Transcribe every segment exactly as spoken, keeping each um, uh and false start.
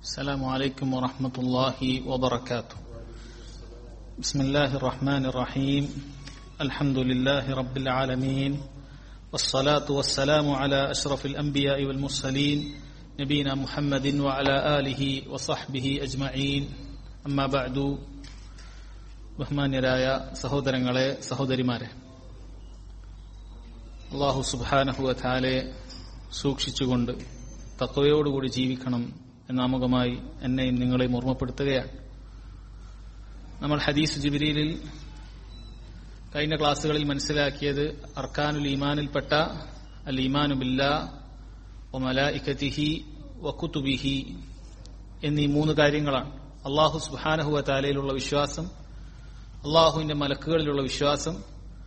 السلام عليكم ورحمة الله وبركاته. بسم الله الرحمن الرحيم. الحمد لله رب العالمين، والصلاة والسلام على أشرف الأنبياء والمرسلين نبينا محمد وعلى آله وصحبه أجمعين. أما بعد. ബഹുമാന്യരായ സഹോദരങ്ങളെ, സഹോദരിമാരെ, അല്ലാഹു സുബ്ഹാനഹു വ തആലയെ സൂക്ഷിച്ചുകൊണ്ട് തഖ്വയോടുകൂടി ജീവിക്കണം എന്നാമുഖമായി എന്നെയും നിങ്ങളെയും ഓർമ്മപ്പെടുത്തുകയാണ്. നമ്മൾ ഹദീസ് ജിബ്രീലിൽ കഴിഞ്ഞ ക്ലാസ്സുകളിൽ മനസ്സിലാക്കിയത് അർക്കാനുൽ ഈമാനിൽപ്പെട്ട അൽ ഈമാനു ബില്ലാഹ് വ മലായികതിഹി വ കുതുബിഹി എന്നീ മൂന്ന് കാര്യങ്ങളാണ്. അല്ലാഹു സുബ്ഹാനഹു വ തആലയിലുള്ള വിശ്വാസം, അല്ലാഹുവിന്റെ മലക്കുകളിലുള്ള വിശ്വാസം,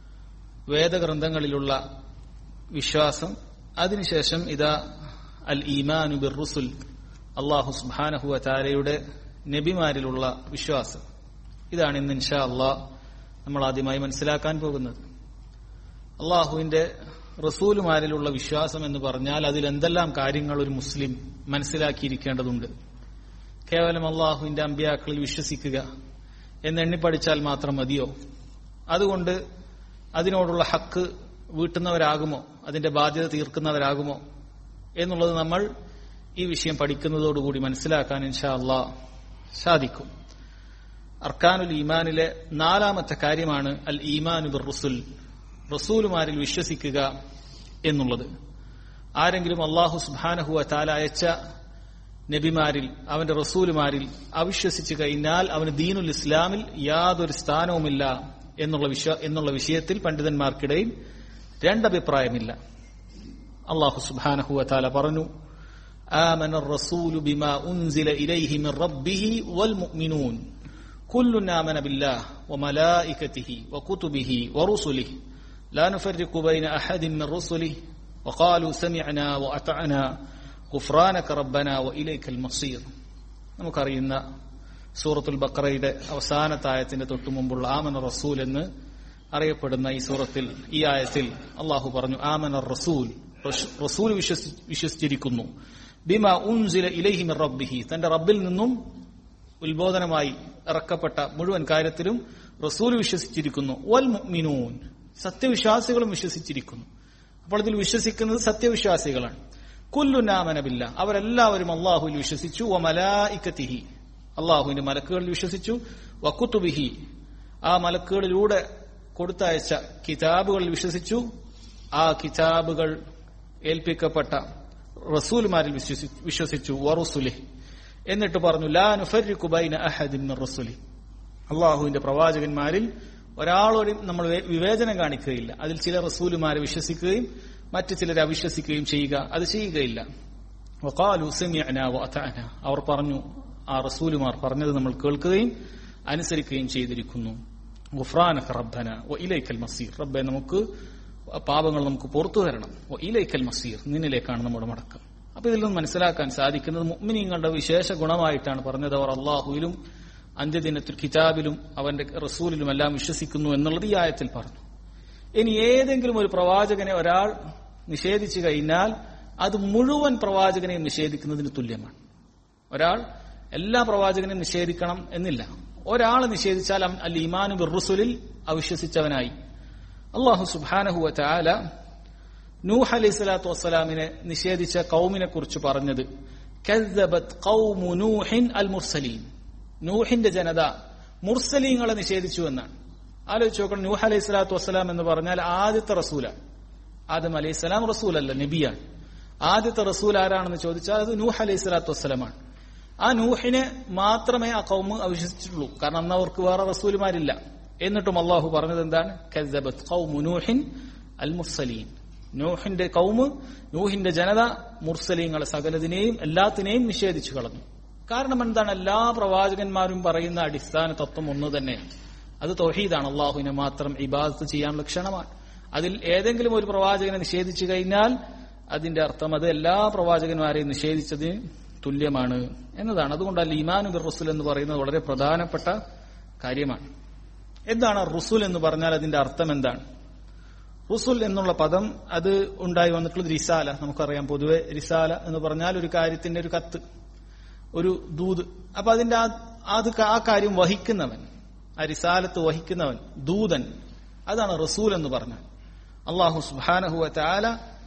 വേദഗ്രന്ഥങ്ങളിലുള്ള വിശ്വാസം, അതിനുശേഷം ഇതാ അൽ ഈമാനു ബിർ റുസുൽ, അല്ലാഹു സുബ്ഹാനഹു വ തആലയുടെ നബിമാരിലുള്ള വിശ്വാസം. ഇതാണ് ഇന്ന് ഇൻഷാ അല്ലാഹ് നമ്മൾ ആദ്യമായി മനസ്സിലാക്കാൻ പോകുന്നത്. അല്ലാഹുവിന്റെ റസൂലുമാരിലുള്ള വിശ്വാസം എന്ന് പറഞ്ഞാൽ അതിൽ എന്തെല്ലാം കാര്യങ്ങൾ ഒരു മുസ്ലിം മനസ്സിലാക്കിയിരിക്കേണ്ടതുണ്ട്. കേവലം അല്ലാഹുവിന്റെ അമ്പിയാക്കളിൽ വിശ്വസിക്കുക എന്നെണ്ണി പഠിച്ചാൽ മാത്രം മതിയോ? അതുകൊണ്ട് അതിനോടുള്ള ഹക്ക് വീട്ടുന്നവരാകുമോ, അതിന്റെ ബാധ്യത തീർക്കുന്നവരാകുമോ എന്നുള്ളത് നമ്മൾ ഈ വിഷയം പഠിക്കുന്നതോടുകൂടി മനസ്സിലാക്കാൻ ഇൻഷാ അല്ലാഹ് സാധിക്കും. അർക്കാനുൽ ഈമാനിലെ നാലാമത്തെ കാര്യമാണ് അൽ ഈമാനു ബിർ റുസുൽ, റസൂലുമാരിൽ വിശ്വസിക്കുക എന്നുള്ളത്. ആരെങ്കിലും അല്ലാഹു സുബ്ഹാനഹു വ തആല അയച്ച നബിമാരിൽ, അവന്റെ റസൂലുമാരിൽ അവിശ്വസിച്ചു കഴിഞ്ഞാൽ അവന് ദീനുൽ ഇസ്ലാമിൽ യാതൊരു സ്ഥാനവുമില്ല എന്നുള്ള വിശ്വ എന്നുള്ള വിഷയത്തിൽ പണ്ഡിതന്മാർക്കിടയിൽ രണ്ടഭിപ്രായമില്ല. അല്ലാഹു സുബ്ഹാനഹു വ തആല പറഞ്ഞു, آمن الرسول بما أنزل إليه من ربه والمؤمنون كل آمن بالله وملائكته وكتبه ورسله لا نفرق بين أحد من رسله وقالوا سمعنا وأطعنا غفرانك ربنا وإليك المصير. നമുക്കറിയുന്ന സൂറത്തുൽ ബഖറയുടെ അവസാനത്തെ ആയത്തിന്റെ തൊട്ടു മുമ്പുള്ള ആമന റസൂൽ എന്ന് അറിയപ്പെടുന്ന ഈ സൂറത്തിൽ, ഈ ആയത്തിൽ അള്ളാഹു പറഞ്ഞു, ആമന റസൂൽ, റസൂൽ വിശ്വസിച്ചിരിക്കുന്നു, ബിമാ ഉൻസില ഇലൈഹി മിർ റബ്ബിഹി, തന്റെ റബ്ബിൽ നിന്നും ഉത്ബോധനമായി ഇറക്കപ്പെട്ട മുഴുവൻ കാര്യത്തിലും റസൂൽ വിശ്വസിച്ചിരിക്കുന്നു. വൽ മുഅ്മിനൂൻ, സത്യവിശ്വാസികളും വിശ്വസിച്ചിരിക്കുന്നു. അപ്പോൾ ഇതിൽ വിശ്വസിക്കുന്നത് സത്യവിശ്വാസികളാണ്. കുല്ലുൻ ആമന ബില്ലാഹ്, അവരെല്ലാവരും അല്ലാഹുവിൽ വിശ്വസിച്ചു. വ മലായികതിഹി, അല്ലാഹുവിന്റെ മലക്കുകളിൽ വിശ്വസിച്ചു. വ കുതുബിഹി, ആ മലക്കുകളിലൂടെ കൊടുത്തയച്ച കിതാബുകളിൽ വിശ്വസിച്ചു. ആ കിതാബുകൾ ഏൽപ്പിക്കപ്പെട്ട റസൂലുമാരിൽ വിശ്വസിച്ചു. വറുസുലിഹി, എന്നിട്ട് പറഞ്ഞു, ലാ നുഫർരിഖു ബൈന അഹദിൻ മിർ റസുലി, അല്ലാഹുവിന്റെ പ്രവാചകന്മാരിൽ ഒരാളോടും നമ്മൾ വിവേചനം കാണിക്കുകയില്ല. അതിൽ ചില റസൂലുമാരെ വിശ്വസിക്കുകയും മറ്റു ചിലരെ അവിശ്വസിക്കുകയും ചെയ്യുക, അത് ചെയ്യുകയില്ല. വഖാലു സമിഅനാ വഅതഅനാ, അവർ പറഞ്ഞു, ആ റസൂലുമാർ പറഞ്ഞത് നമ്മൾ കേൾക്കുകയും അനുസരിക്കുകയും ചെയ്തിരിക്കുന്നു. ഗുഫ്രാനക റബ്ബനാ വഇലൈക്കൽ മസീർ, റബ്ബേ നമുക്ക് പാപങ്ങൾ നമുക്ക് പുറത്തു തരണം. വഇലൈക്കൽ മസീർ, നിന്നിലേക്കാണ് നമ്മുടെ മടക്കം. അപ്പൊ ഇതിൽ നിന്ന് മനസ്സിലാക്കാൻ സാധിക്കുന്നത് മുഅ്മിനീങ്ങളുടെ വിശേഷ ഗുണമായിട്ടാണ് പറഞ്ഞത്. അവർ അല്ലാഹുവിലും അന്ത്യദിനത്തിൽ കിതാബിലും അവന്റെ റസൂലിലും എല്ലാം വിശ്വസിക്കുന്നു എന്നുള്ളത് ഈ ആയത്തിൽ പറഞ്ഞു. ഇനി ഏതെങ്കിലും ഒരു പ്രവാചകനെ ഒരാൾ നിഷേധിച്ചു കഴിഞ്ഞാൽ അത് മുഴുവൻ പ്രവാചകനെയും നിഷേധിക്കുന്നതിന് തുല്യമാണ്. ഒരാൾ എല്ലാ പ്രവാചകനെയും നിഷേധിക്കണം എന്നില്ല. ഒരാൾ നിഷേധിച്ചാൽ അൽ ഈമാനു ബിർ റുസുലിൽ അവിശ്വസിച്ചവനായി. അല്ലാഹു സുബ്ഹാനഹു വ തആല നൂഹ് അലൈഹി സ്വലാത്തു വസ്സലാമിനെ നിഷേധിച്ച കൗമിനെ കുറിച്ച് പറഞ്ഞത്, കസ്സബത് ഖൗമു നൂഹിൻ അൽ മുർസലീൻ, നൂഹിന്റെ ജനത മുർസലീങ്ങളെ നിഷേധിച്ചു എന്നാണ്. ആലോചിച്ച് നോക്കണം, നൂഹ് അലൈഹി സ്വലാത്തു വസ്സലാം എന്ന് പറഞ്ഞാൽ ആദ്യത്തെ റസൂലാണ്. ആദം അലൈഹി സ്വലാം റസൂലല്ല, നബിയാണ്. ആദ്യത്തെ റസൂൽ ആരാണെന്ന് ചോദിച്ചാൽ അത് നൂഹ് അലൈഹി സ്വലാത്തു വസ്സലാമാണ്. ആ നൂഹിനെ മാത്രമേ ആ കൗമ് അവിശ്വസിച്ചിട്ടുള്ളൂ, കാരണം അന്ന് അവർക്ക് വേറെ റസൂലുമാരില്ല. എന്നിട്ടും അള്ളാഹു പറഞ്ഞത് എന്താണ്? കസ്സബത് ഖൗമു നൂഹിൻ അൽ മുർസലീൻ, നൂഹിന്റെ കൗമ്, നൂഹിന്റെ ജനത മുർസലീങ്ങളെ സകലതിനെയും എല്ലാത്തിനെയും നിഷേധിച്ചു കളഞ്ഞു. കാരണം എന്താണ്? എല്ലാ പ്രവാചകന്മാരും പറയുന്ന അടിസ്ഥാന തത്വം ഒന്ന് തന്നെയാണ്, അത് തൗഹീദാണ്. അള്ളാഹുവിനെ മാത്രം ഇബാദത്ത് ചെയ്യാനുള്ള ക്ഷണമാണ്. അതിൽ ഏതെങ്കിലും ഒരു പ്രവാചകനെ നിഷേധിച്ചു കഴിഞ്ഞാൽ അതിന്റെ അർത്ഥം അത് എല്ലാ പ്രവാചകന്മാരെയും നിഷേധിച്ചതിന് തുല്യമാണ് എന്നതാണ്. അതുകൊണ്ട് അൽ ഈമാനു ബിർ റുസുൽ എന്ന് പറയുന്നത് വളരെ പ്രധാനപ്പെട്ട കാര്യമാണ്. എന്താണ് റുസുൽ എന്ന് പറഞ്ഞാൽ അതിന്റെ അർത്ഥം എന്താണ്? റുസുൽ എന്നുള്ള പദം അത് ഉണ്ടായി വന്നിട്ടുള്ളത് റിസാല. നമുക്കറിയാം, പൊതുവെ റിസാല എന്ന് പറഞ്ഞാൽ ഒരു കാര്യത്തിന്റെ ഒരു കത്ത്. ഒരു ദൂത്. അപ്പൊ അതിന്റെ അത് ആ കാര്യം വഹിക്കുന്നവൻ, ആ റിസാലത്ത് വഹിക്കുന്നവൻ, ദൂതൻ, അതാണ് റസൂൽ എന്ന് പറഞ്ഞാൽ. അല്ലാഹു സുബ്ഹാനഹു വ തആല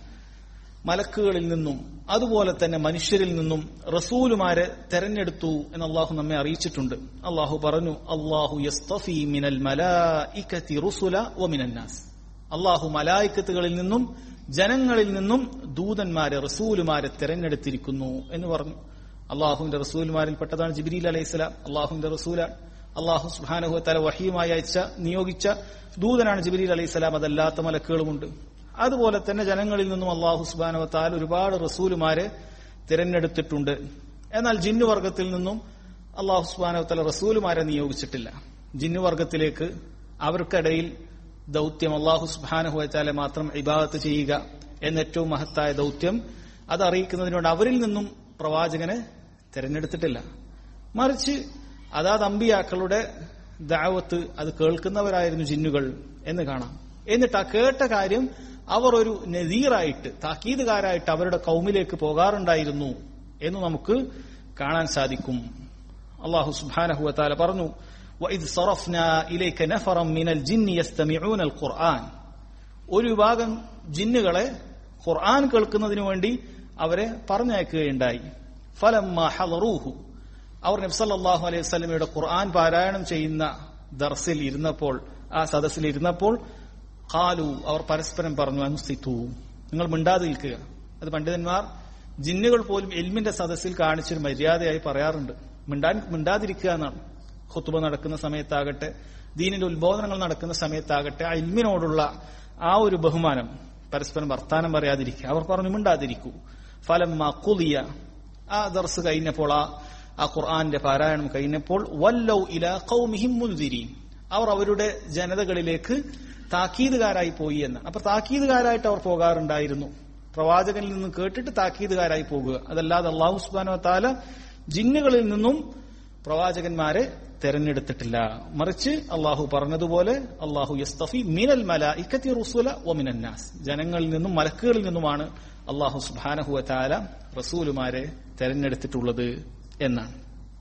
മലക്കുകളിൽ നിന്നും അതുപോലെ തന്നെ മനുഷ്യരിൽ നിന്നും റസൂലുമാരെ തെരഞ്ഞെടുത്തു എന്ന് അള്ളാഹു നമ്മെ അറിയിച്ചിട്ടുണ്ട്. അള്ളാഹു പറഞ്ഞു, അല്ലാഹു യസ്തഫി മിനൽ മലായികതി റുസുല വ മിനൻ നാസ്. അള്ളാഹു മലായികത്തുകളിൽ നിന്നും ജനങ്ങളിൽ നിന്നും ദൂതന്മാരെ, റസൂലുമാരെ തെരഞ്ഞെടുത്തിരിക്കുന്നു എന്ന് പറഞ്ഞു. അള്ളാഹുവിന്റെ റസൂലുമാരിൽ പെട്ടതാണ് ജിബ്രീൽ അലൈഹിസ്സലാം. അള്ളാഹുവിന്റെ റസൂലാണ്. അള്ളാഹു സുബ്ഹാനഹു വ തആല വഹീയുമായി അയച്ച നിയോഗിച്ച ദൂതനാണ് ജിബ്രീൽ അലൈഹിസ്സലാം. അതല്ലാത്ത മലക്കുകളുമുണ്ട്. അതുപോലെ തന്നെ ജനങ്ങളിൽ നിന്നും അള്ളാഹു സുബ്ഹാനഹു വ തആല ഒരുപാട് റസൂലുമാരെ തിരഞ്ഞെടുത്തിട്ടുണ്ട്. എന്നാൽ ജിന്നുവർഗത്തിൽ നിന്നും അള്ളാഹു സുബ്ഹാനഹു വ തആല റസൂലുമാരെ നിയോഗിച്ചിട്ടില്ല. ജിന്നുവർഗത്തിലേക്ക് അവർക്കിടയിൽ ദൗത്യം അള്ളാഹു സുബ്ഹാനഹു വ തആല മാത്രം ഇബാദത്ത് ചെയ്യുക എന്ന ഏറ്റവും മഹത്തായ ദൗത്യം അത് അറിയിക്കുന്നതിനോട് അവരിൽ നിന്നും പ്രവാചകനെ തിരഞ്ഞെടുത്തിട്ടില്ല. മറിച്ച് അതാത് അമ്പിയാക്കളുടെ ദഅവത്ത് അത് കേൾക്കുന്നവരായിരുന്നു ജിന്നുകൾ എന്ന് കാണാം. എന്നിട്ട് ആ കേട്ട കാര്യം അവർ ഒരു നദീറായിട്ട്, താക്കീതുകാരായിട്ട് അവരുടെ കൗമിലേക്ക് പോകാറുണ്ടായിരുന്നു എന്ന് നമുക്ക് കാണാൻ സാധിക്കും. അല്ലാഹു സുബ്ഹാനഹു വ തആല പറഞ്ഞു, വഇദ് സറഫ്നാ ഇലൈക നഫറൻ മിനൽ ജിന്നി യസ്തമിഊനൽ ഖുർആൻ. ഒരു വിഭാഗം ജിന്നുകളെ ഖുർആൻ കേൾക്കുന്നതിനു വേണ്ടി അവരെ പറഞ്ഞയക്കുകയുണ്ടായി. ഫലമ്മാ ഹളറൂഹു, അവർ നബി സല്ലല്ലാഹു അലൈഹി വസല്ലമയുടെ ഖുർആൻ പാരായണം ചെയ്യുന്ന ദർസിൽ ഇരുന്നപ്പോൾ, ആ സദസ്സിൽ ഇരുന്നപ്പോൾ, ഖാലു, അവർ പരസ്പരം പറഞ്ഞു, അൻസിതു, നിങ്ങൾ മിണ്ടാതെ നിൽക്കുക. അത് പണ്ഡിതന്മാർ ജിന്നുകൾ പോലും ഇൽമിന്റെ സദസ്സിൽ കാണിച്ചൊരു മര്യാദയായി പറയാറുണ്ട്. മിണ്ടാൻ മിണ്ടാതിരിക്കുക എന്നാണ്. ഖുത്ബ നടക്കുന്ന സമയത്താകട്ടെ, ദീനിന്റെ ഉത്ബോധനങ്ങൾ നടക്കുന്ന സമയത്താകട്ടെ, ആ ഇൽമിനോടുള്ള ആ ഒരു ബഹുമാനം, പരസ്പരം വർത്താനം പറയാതിരിക്കുക. അവർ പറഞ്ഞു മിണ്ടാതിരിക്കൂ. ഫലമ്മാ ഖുദിയ, ആ ദർസ് കഴിഞ്ഞപ്പോൾ, ആ ആ ഖുർആന്റെ പാരായണം കഴിഞ്ഞപ്പോൾ, വല്ലൗ ഇലാ ഖൗമിഹിം മുൻദിരീൻ, അവർ അവരുടെ ജനതകളിലേക്ക് താക്കീതുകാരായി പോയി എന്ന്. അപ്പൊ താക്കീതുകാരായിട്ട് അവർ പോകാറുണ്ടായിരുന്നു. പ്രവാചകനിൽ നിന്നും കേട്ടിട്ട് താക്കീതുകാരായി പോകുക. അതല്ലാതെ അല്ലാഹു സുബ്ഹാനഹു വ തആല ജിന്നുകളിൽ നിന്നും പ്രവാചകന്മാരെ തെരഞ്ഞെടുത്തിട്ടില്ല. മറിച്ച് അള്ളാഹു പറഞ്ഞതുപോലെ, അല്ലാഹു യസ്തഫി മിനൽ മലായികതി റുസുല വ മിനൻ നാസ്, ജനങ്ങളിൽ നിന്നും മലക്കുകളിൽ നിന്നുമാണ് അല്ലാഹു സുബ്ഹാനഹു വ തആല റസൂലുമാരെ തെരഞ്ഞെടുത്തിട്ടുള്ളത് എന്നാണ്.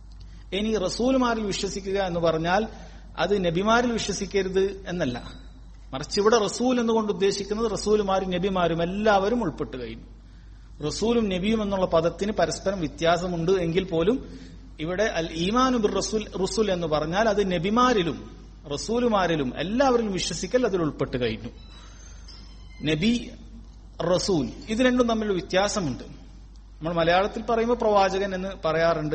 ഇനി റസൂലുമാരിൽ വിശ്വസിക്കുക എന്ന് പറഞ്ഞാൽ അത് നബിമാരിൽ വിശ്വസിക്കരുത് എന്നല്ല. മറിച്ച് ഇവിടെ റസൂൽ എന്നുകൊണ്ട് ഉദ്ദേശിക്കുന്നത് റസൂലുമാരും നബിമാരും എല്ലാവരും ഉൾപ്പെട്ട് കഴിഞ്ഞു. റസൂലും നബിയും എന്നുള്ള പദത്തിന് പരസ്പരം വ്യത്യാസമുണ്ട് എങ്കിൽ പോലും ഇവിടെ അൽ ഈമാനു ബിർ റസൂൽ റുസുൽ എന്ന് പറഞ്ഞാൽ അത് നബിമാരിലും റസൂലുമാരിലും എല്ലാവരിലും വിശ്വസിക്കൽ അതിൽ ഉൾപ്പെട്ട് കഴിഞ്ഞു. നബി, റസൂൽ, ഇത് രണ്ടും തമ്മിൽ വ്യത്യാസമുണ്ട്. നമ്മൾ മലയാളത്തിൽ പറയുമ്പോൾ പ്രവാചകൻ എന്ന് പറയാറുണ്ട്,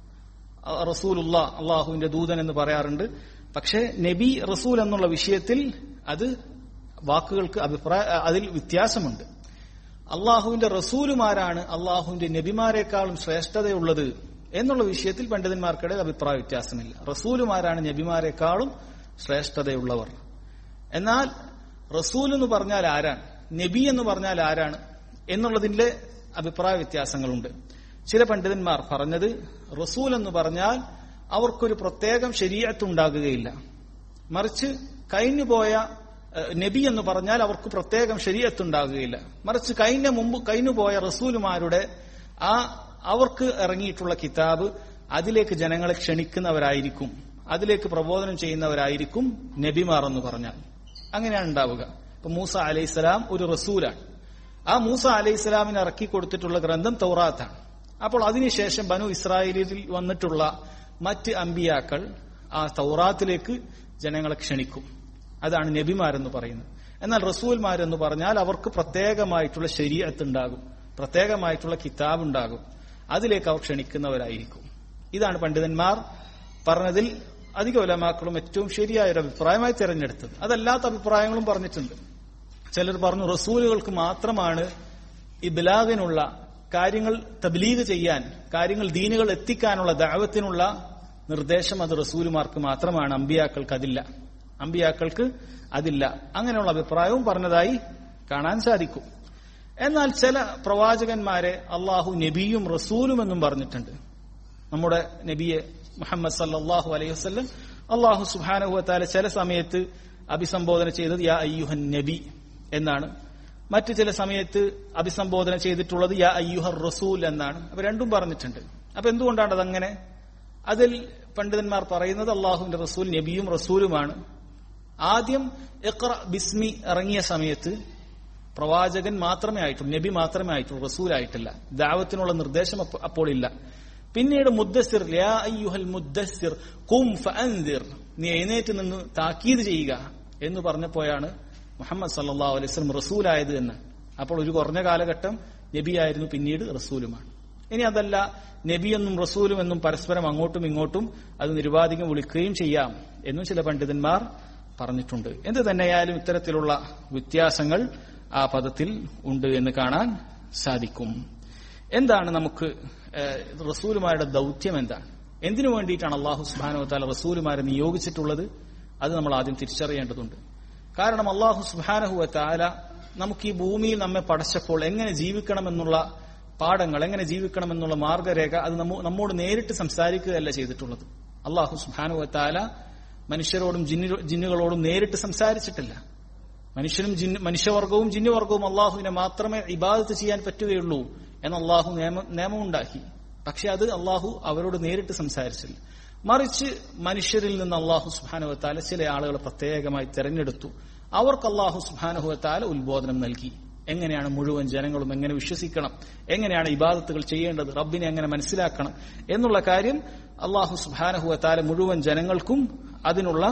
റസൂലുള്ള, അള്ളാഹുവിന്റെ ദൂതൻ എന്ന് പറയാറുണ്ട്. പക്ഷേ നബി, റസൂൽ എന്നുള്ള വിഷയത്തിൽ അത് വാക്കുകൾക്ക് അഭിപ്രായ അതിൽ വ്യത്യാസമുണ്ട്. അള്ളാഹുവിന്റെ റസൂലുമാരാണ് അള്ളാഹുവിന്റെ നബിമാരെക്കാളും ശ്രേഷ്ഠതയുള്ളത് എന്നുള്ള വിഷയത്തിൽ പണ്ഡിതന്മാർക്കിടയിൽ അഭിപ്രായ വ്യത്യാസമില്ല. റസൂലുമാരാണ് നബിമാരെക്കാളും ശ്രേഷ്ഠതയുള്ളവർ. എന്നാൽ റസൂൽ എന്ന് പറഞ്ഞാൽ ആരാണ്, നബി എന്ന് പറഞ്ഞാൽ ആരാണ് എന്നുള്ളതിന്റെ അഭിപ്രായ വ്യത്യാസങ്ങളുണ്ട്. ചില പണ്ഡിതന്മാർ പറഞ്ഞത് റസൂൽ എന്ന് പറഞ്ഞാൽ അവർക്കൊരു പ്രത്യേകം ശരീഅത്ത് ഉണ്ടാകുകയില്ല. മറിച്ച് കഴിഞ്ഞുപോയ നബി എന്ന് പറഞ്ഞാൽ അവർക്ക് പ്രത്യേകം ശരീഅത്ത് ഉണ്ടാകുകയില്ല. മറിച്ച് കഴിഞ്ഞ മുമ്പ് കഴിഞ്ഞുപോയ റസൂലുമാരുടെ ആ അവർക്ക് ഇറങ്ങിയിട്ടുള്ള കിതാബ് അതിലേക്ക് ജനങ്ങളെ ക്ഷണിക്കുന്നവരായിരിക്കും, അതിലേക്ക് പ്രബോധനം ചെയ്യുന്നവരായിരിക്കും നബിമാർ എന്ന് പറഞ്ഞാൽ. അങ്ങനെയാണ് ഉണ്ടാവുക. ഇപ്പൊ മൂസ അലൈഹിസ്സലാം ഒരു റസൂലാണ്. ആ മൂസ അലൈഹിസ്സലാമിന് ഇറക്കി കൊടുത്തിട്ടുള്ള ഗ്രന്ഥം തൗറാത്താണ്. അപ്പോൾ അതിനുശേഷം ബനു ഇസ്രായേലിൽ വന്നിട്ടുള്ള മറ്റ് അമ്പിയാക്കൾ ആ തൗറാത്തിലേക്ക് ജനങ്ങളെ ക്ഷണിക്കും. അതാണ് നബിമാരെന്ന് പറയുന്നത്. എന്നാൽ റസൂൽമാരെന്ന് പറഞ്ഞാൽ അവർക്ക് പ്രത്യേകമായിട്ടുള്ള ശരീഅത്ത് ഉണ്ടാകും, പ്രത്യേകമായിട്ടുള്ള കിതാബ് ഉണ്ടാകും, അതിലേക്ക് അവർ ക്ഷണിക്കുന്നവരായിരിക്കും. ഇതാണ് പണ്ഡിതന്മാർ പറഞ്ഞതിൽ അധിക ഉലമാക്കളും ഏറ്റവും ശരിയായ ഒരു അഭിപ്രായമായി തിരഞ്ഞെടുത്തത്. അതല്ലാത്ത അഭിപ്രായങ്ങളും പറഞ്ഞിട്ടുണ്ട്. ചിലർ പറഞ്ഞു റസൂലുകൾക്ക് മാത്രമാണ് ഇബ്ലാഗിനുള്ള കാര്യങ്ങൾ തബ്ലീഗ് ചെയ്യാൻ, കാര്യങ്ങൾ ദീനുകൾ എത്തിക്കാനുള്ള ദഅവത്തിനുള്ള നിർദ്ദേശം അത് റസൂലുമാർക്ക് മാത്രമാണ്, അമ്പിയാക്കൾക്ക് അതില്ല, അമ്പിയാക്കൾക്ക് അതില്ല. അങ്ങനെയുള്ള അഭിപ്രായവും പറഞ്ഞതായി കാണാൻ സാധിക്കും. എന്നാൽ ചില പ്രവാചകന്മാരെ അള്ളാഹു നബിയും റസൂലും എന്നും പറഞ്ഞിട്ടുണ്ട്. നമ്മുടെ നബിയെ മുഹമ്മദ് സല്ലല്ലാഹു അലൈഹി വസല്ലം അള്ളാഹു സുബ്ഹാനഹു വ തആല ചില സമയത്ത് അഭിസംബോധന ചെയ്തത് യാ അയ്യുഹൻ നബി എന്നാണ്. മറ്റു ചില സമയത്ത് അഭിസംബോധന ചെയ്തിട്ടുള്ളത് യാ അയ്യുഹർ റസൂൽ എന്നാണ്. അപ്പൊ രണ്ടും പറഞ്ഞിട്ടുണ്ട്. അപ്പൊ എന്തുകൊണ്ടാണ് അതങ്ങനെ? അതിൽ പണ്ഡിതന്മാർ പറയുന്നത് അള്ളാഹുവിന്റെ റസൂൽ നബിയും റസൂലുമാണ്. ആദ്യം ഇഖ്റ ബിസ്മി ഇറങ്ങിയ സമയത്ത് പ്രവാചകൻ മാത്രമേ ആയിട്ടുള്ളൂ, നബി മാത്രമേ ആയിട്ടുള്ളൂ, റസൂലായിട്ടില്ല. ദഅവത്തിനുള്ള നിർദ്ദേശം അപ്പോൾ ഇല്ല. പിന്നീട് മുദ്ദസ്സിർ, യാ അയ്യുഹൽ മുദ്ദസ്സിർ ഖും ഫഅൻദിർ, നീ എഴുന്നേറ്റ് നിന്ന് താക്കീത് ചെയ്യുക എന്ന് പറഞ്ഞപ്പോഴാണ് മുഹമ്മദ് സല്ലല്ലാഹു അലൈഹി വസല്ലം റസൂലായത് എന്ന്. അപ്പോൾ ഒരു കുറഞ്ഞ കാലഘട്ടം നബിയായിരുന്നു, പിന്നീട് റസൂലുമാണ്. ഇനി അതല്ല, നബിയെന്നും റസൂലും എന്നും പരസ്പരം അങ്ങോട്ടും ഇങ്ങോട്ടും അത് നിരുപാധികം വിളിക്കുകയും ചെയ്യാം എന്നും ചില പണ്ഡിതന്മാർ പറഞ്ഞിട്ടുണ്ട്. എന്ത് തന്നെയായാലും ഇത്തരത്തിലുള്ള വ്യത്യാസങ്ങൾ ആ പദത്തിൽ ഉണ്ട് എന്ന് കാണാൻ സാധിക്കും. എന്താണ് നമുക്ക് റസൂലുമാരുടെ ദൗത്യം? എന്താണ്? എന്തിനു വേണ്ടിയിട്ടാണ് അള്ളാഹു സുബ്ഹാനഹു വ തആല റസൂലുമാരെ നിയോഗിച്ചിട്ടുള്ളത്? അത് നമ്മൾ ആദ്യം തിരിച്ചറിയേണ്ടതുണ്ട്. കാരണം അള്ളാഹു സുബ്ഹാനഹു വ തആല നമുക്ക് ഈ ഭൂമിയിൽ നമ്മെ പടച്ചപ്പോൾ എങ്ങനെ ജീവിക്കണമെന്നുള്ള പാഠങ്ങൾ, എങ്ങനെ ജീവിക്കണമെന്നുള്ള മാർഗരേഖ അത് നമ്മോട് നേരിട്ട് സംസാരിക്കുകയല്ല ചെയ്തിട്ടുള്ളത്. അള്ളാഹു സുബ്ഹാനഹു വ തആല മനുഷ്യരോടും ജിന്നുകളോടും നേരിട്ട് സംസാരിച്ചിട്ടില്ല. മനുഷ്യനും മനുഷ്യവർഗവും ജിന്നുവർഗവും അള്ളാഹുവിനെ മാത്രമേ ഇബാദത്ത് ചെയ്യാൻ പറ്റുകയുള്ളൂ എന്ന് അള്ളാഹു നിയമമുണ്ടാക്കി. പക്ഷെ അത് അള്ളാഹു അവരോട് നേരിട്ട് സംസാരിച്ചില്ല. മറിച്ച് മനുഷ്യരിൽ നിന്ന് അള്ളാഹു സുബ്ഹാനഹു വ തആല ചില ആളുകളെ പ്രത്യേകമായി തെരഞ്ഞെടുത്തു. അവർക്ക് അള്ളാഹു സുബ്ഹാനഹു വ തആല ഉത്ബോധനം നൽകി. എങ്ങനെയാണ് മുഴുവൻ ജനങ്ങളും എങ്ങനെ വിശ്വസിക്കണം, എങ്ങനെയാണ് ഇബാദത്തുകൾ ചെയ്യേണ്ടത്, റബ്ബിനെ എങ്ങനെ മനസ്സിലാക്കണം എന്നുള്ള കാര്യം അള്ളാഹു സുബ്ഹാനഹു വ തആല മുഴുവൻ ജനങ്ങൾക്കും അതിനുള്ള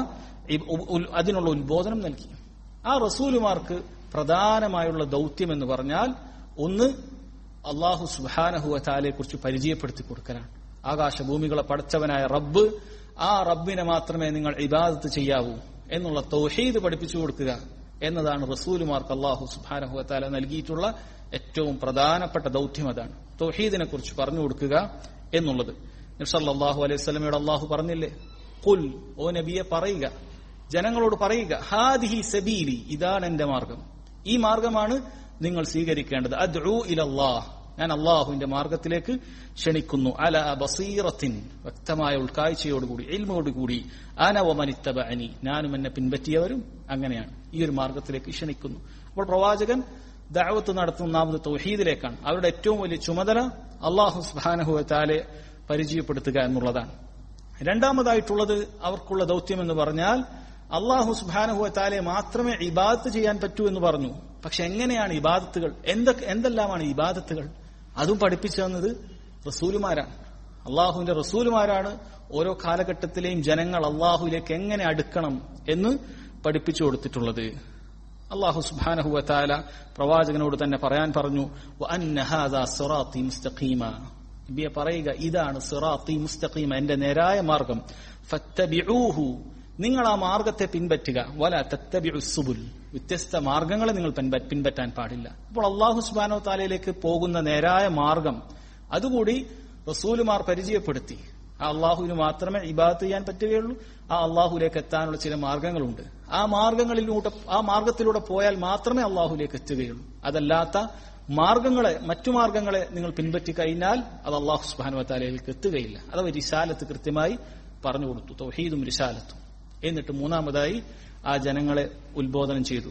അതിനുള്ള ഉത്ബോധനം നൽകി. ആ റസൂലുമാർക്ക് പ്രധാനമായുള്ള ദൗത്യം എന്ന് പറഞ്ഞാൽ ഒന്ന് അള്ളാഹു സുബ്ഹാനഹു വ തആലയെ കുറിച്ച് പരിചയപ്പെടുത്തി കൊടുക്കലാണ്. ആകാശഭൂമികളെ പടച്ചവനായ റബ്ബ്, ആ റബ്ബിനെ മാത്രമേ നിങ്ങൾ ഇബാദത്ത് ചെയ്യാവൂ എന്നുള്ള തൗഹീദ് പഠിപ്പിച്ചു കൊടുക്കുക എന്നതാണ് റസൂലുമാർക്ക് അള്ളാഹു സുബ്ഹാനഹു വ തആല നൽകിയിട്ടുള്ള ഏറ്റവും പ്രധാനപ്പെട്ട ദൗത്യം. അതാണ് തൗഹീദിനെ കുറിച്ച് പറഞ്ഞു കൊടുക്കുക എന്നുള്ളത്. നബി സല്ലല്ലാഹു അലൈഹി വസല്ലമയോട് അള്ളാഹു പറഞ്ഞില്ലേ, ഖുൽ, ഓ നബിയെ പറയുക, ജനങ്ങളോട് പറയുക, ഹാദിഹി സബീലി, ഇതാണ് എന്റെ മാർഗം, ഈ മാർഗമാണ് നിങ്ങൾ സ്വീകരിക്കേണ്ടത്. അദ്ഉ ഇലല്ലാഹ്, ഞാൻ അള്ളാഹുവിന്റെ മാർഗത്തിലേക്ക് ക്ഷണിക്കുന്നു. അല ബസീറത്തിൻ, വ്യക്തമായ ഉൾക്കാഴ്ചയോടുകൂടി, ഇൽമോടുകൂടി, അന വമനിത്തബഅനി, ഞാനും എന്നെ പിൻപറ്റിയവരും അങ്ങനെയാണ്, ഈ ഒരു മാർഗത്തിലേക്ക് ക്ഷണിക്കുന്നു. അപ്പോൾ പ്രവാചകൻ ദഅവത്ത് നടത്തുന്നത് തൗഹീദിലേക്കാണ്. അവരുടെ ഏറ്റവും വലിയ ചുമതല അള്ളാഹു സുബ്ഹാനഹു വ തആലയെ പരിചയപ്പെടുത്തുക എന്നുള്ളതാണ്. രണ്ടാമതായിട്ടുള്ളത് അവർക്കുള്ള ദൗത്യം എന്ന് പറഞ്ഞാൽ അള്ളാഹു സുബ്ഹാനഹു വ തആലയെ മാത്രമേ ഇബാദത്ത് ചെയ്യാൻ പറ്റൂ എന്ന് പറഞ്ഞു. പക്ഷെ എങ്ങനെയാണ് ഇബാദത്തുകൾ, എന്തൊക്കെ എന്തെല്ലാമാണ് ഇബാദത്തുകൾ, അതും പഠിപ്പിച്ചു തന്നത് റസൂലുമാരാണ്. അള്ളാഹുവിന്റെ റസൂലുമാരാണ് ഓരോ കാലഘട്ടത്തിലെയും ജനങ്ങൾ അള്ളാഹുവിലേക്ക് എങ്ങനെ അടുക്കണം എന്ന് പഠിപ്പിച്ചു കൊടുത്തിട്ടുള്ളത്. അള്ളാഹു സുബ്ഹാനഹു വ തആല പ്രവാചകനോട് തന്നെ പറയാൻ പറഞ്ഞു, വഅന്ന ഹാദാ സിറാത്തി മുസ്തഖീമ, നബിയെ പറയുക, ഇതാണ് സിറാത്തി മുസ്തഖീമ, എന്റെ നേരായ മാർഗം, ഫത്തബിഊഹു, നിങ്ങൾ ആ മാർഗത്തെ പിൻപറ്റുക, വല തത്തബിഉ സുബുൽ, വ്യത്യസ്ത മാർഗങ്ങളെ നിങ്ങൾ പിൻപറ്റാൻ പാടില്ല. അപ്പോൾ അള്ളാഹു സുബ്ഹാനഹു വ തആലയിലേക്ക് പോകുന്ന നേരായ മാർഗം അതുകൂടി റസൂലുമാർ പരിചയപ്പെടുത്തി. ആ അള്ളാഹുവിന് മാത്രമേ ഇബാദത്ത് ചെയ്യാൻ പറ്റുകയുള്ളൂ, ആ അള്ളാഹുലേക്ക് എത്താനുള്ള ചില മാർഗങ്ങളുണ്ട്, ആ മാർഗങ്ങളിലൂടെ ആ മാർഗത്തിലൂടെ പോയാൽ മാത്രമേ അള്ളാഹുലേക്ക് എത്തുകയുള്ളൂ. അതല്ലാത്ത മാർഗങ്ങളെ മറ്റു മാർഗങ്ങളെ നിങ്ങൾ പിൻപറ്റി കഴിഞ്ഞാൽ അത് അള്ളാഹു സുബ്ഹാനഹു വ തആലയിലേക്ക് എത്തുകയില്ല. അഥവാ റിസാലത്ത് കൃത്യമായി പറഞ്ഞു കൊടുത്തു, തൗഹീദും റിസാലത്തും. എന്നിട്ട് മൂന്നാമതായി ആ ജനങ്ങളെ ഉത്ബോധനം ചെയ്തു,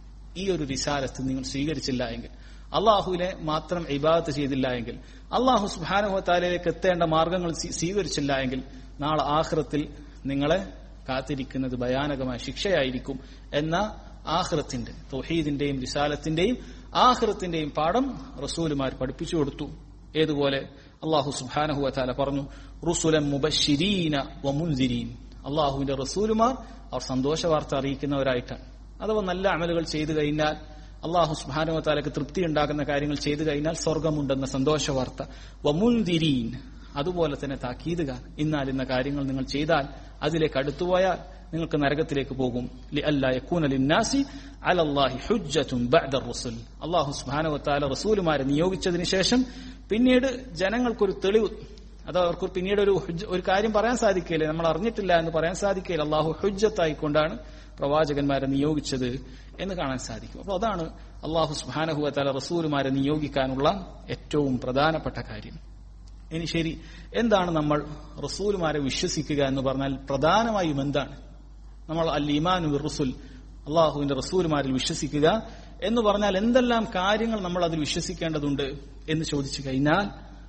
ഈ ഒരു റിസാലത്ത് നിങ്ങൾ സ്വീകരിച്ചില്ല എങ്കിൽ, അള്ളാഹുവിനെ മാത്രം ഇബാദത്ത് ചെയ്തില്ല എങ്കിൽ, അള്ളാഹു സുബ്ഹാനഹു വ തആലയിലേക്ക് എത്തേണ്ട മാർഗങ്ങൾ സ്വീകരിച്ചില്ല എങ്കിൽ നാളെ ആഖിറത്തിൽ നിങ്ങളെ കാത്തിരിക്കുന്നത് ഭയാനകമായ ശിക്ഷയായിരിക്കും എന്ന ആഖിറത്തിന്റെ, തൗഹീദിന്റെയും റിസാലത്തിന്റെയും ആഖിറത്തിന്റെയും പാഠം റസൂലുമാർ പഠിപ്പിച്ചു കൊടുത്തു. ഏതുപോലെ അള്ളാഹു സുബ്ഹാനഹു വ തആല പറഞ്ഞു, റുസുലൻ മുബശ്ശിരീന വമുൻദിരീൻ, അള്ളാഹുവിന്റെ റസൂലുമാർ അവർ സന്തോഷ വാർത്ത അറിയിക്കുന്നവരായിട്ടാണ്. അഥവാ നല്ല അമലുകൾ ചെയ്തു കഴിഞ്ഞാൽ, അള്ളാഹു സുബ്ഹാനഹു വ തആലയ്ക്ക് തൃപ്തി ഉണ്ടാക്കുന്ന കാര്യങ്ങൾ ചെയ്തു കഴിഞ്ഞാൽ സ്വർഗമുണ്ടെന്ന സന്തോഷ വാർത്ത. വമുൻദിരീൻ, അതുപോലെ തന്നെ താക്കീതുകാർ, ഇന്നാൽ ഇന്ന കാര്യങ്ങൾ നിങ്ങൾ ചെയ്താൽ, അതിലേക്ക് അടുത്തുപോയാൽ നിങ്ങൾക്ക് നരകത്തിലേക്ക് പോകും. ലിഅല്ലാ യകൂന ലിന്നാസി അലല്ലാഹി ഹുജ്ജത്തുൻ ബഅദ റുസുൽ, അള്ളാഹു സുബ്ഹാനഹു വ തആല റസൂലുമാരെ നിയോഗിച്ചതിന് ശേഷം പിന്നീട് ജനങ്ങൾക്കൊരു തെളിവ്, അത് അവർക്ക് പിന്നീട് ഒരു ഒരു കാര്യം പറയാൻ സാധിക്കില്ല, നമ്മൾ അറിഞ്ഞിട്ടില്ല എന്ന് പറയാൻ സാധിക്കില്ല. അള്ളാഹു ഹുജ്ജത്തായിക്കൊണ്ടാണ് പ്രവാചകന്മാരെ നിയോഗിച്ചത് എന്ന് കാണാൻ സാധിക്കും. അപ്പോൾ അതാണ് അള്ളാഹു സുബ്ഹാനഹു വ തആല റസൂലുമാരെ നിയോഗിക്കാനുള്ള ഏറ്റവും പ്രധാനപ്പെട്ട കാര്യം. ഇനി ശരി, എന്താണ് നമ്മൾ റസൂലുമാരെ വിശ്വസിക്കുക എന്ന് പറഞ്ഞാൽ പ്രധാനമായും എന്താണ്? നമ്മൾ അൽ ഈമാനു ബിർ റുസുൽ, അള്ളാഹുവിന്റെ റസൂലുമാരിൽ വിശ്വസിക്കുക എന്ന് പറഞ്ഞാൽ എന്തെല്ലാം കാര്യങ്ങൾ നമ്മൾ അതിൽ വിശ്വസിക്കേണ്ടതുണ്ട് എന്ന് ചോദിച്ചു കഴിഞ്ഞാൽ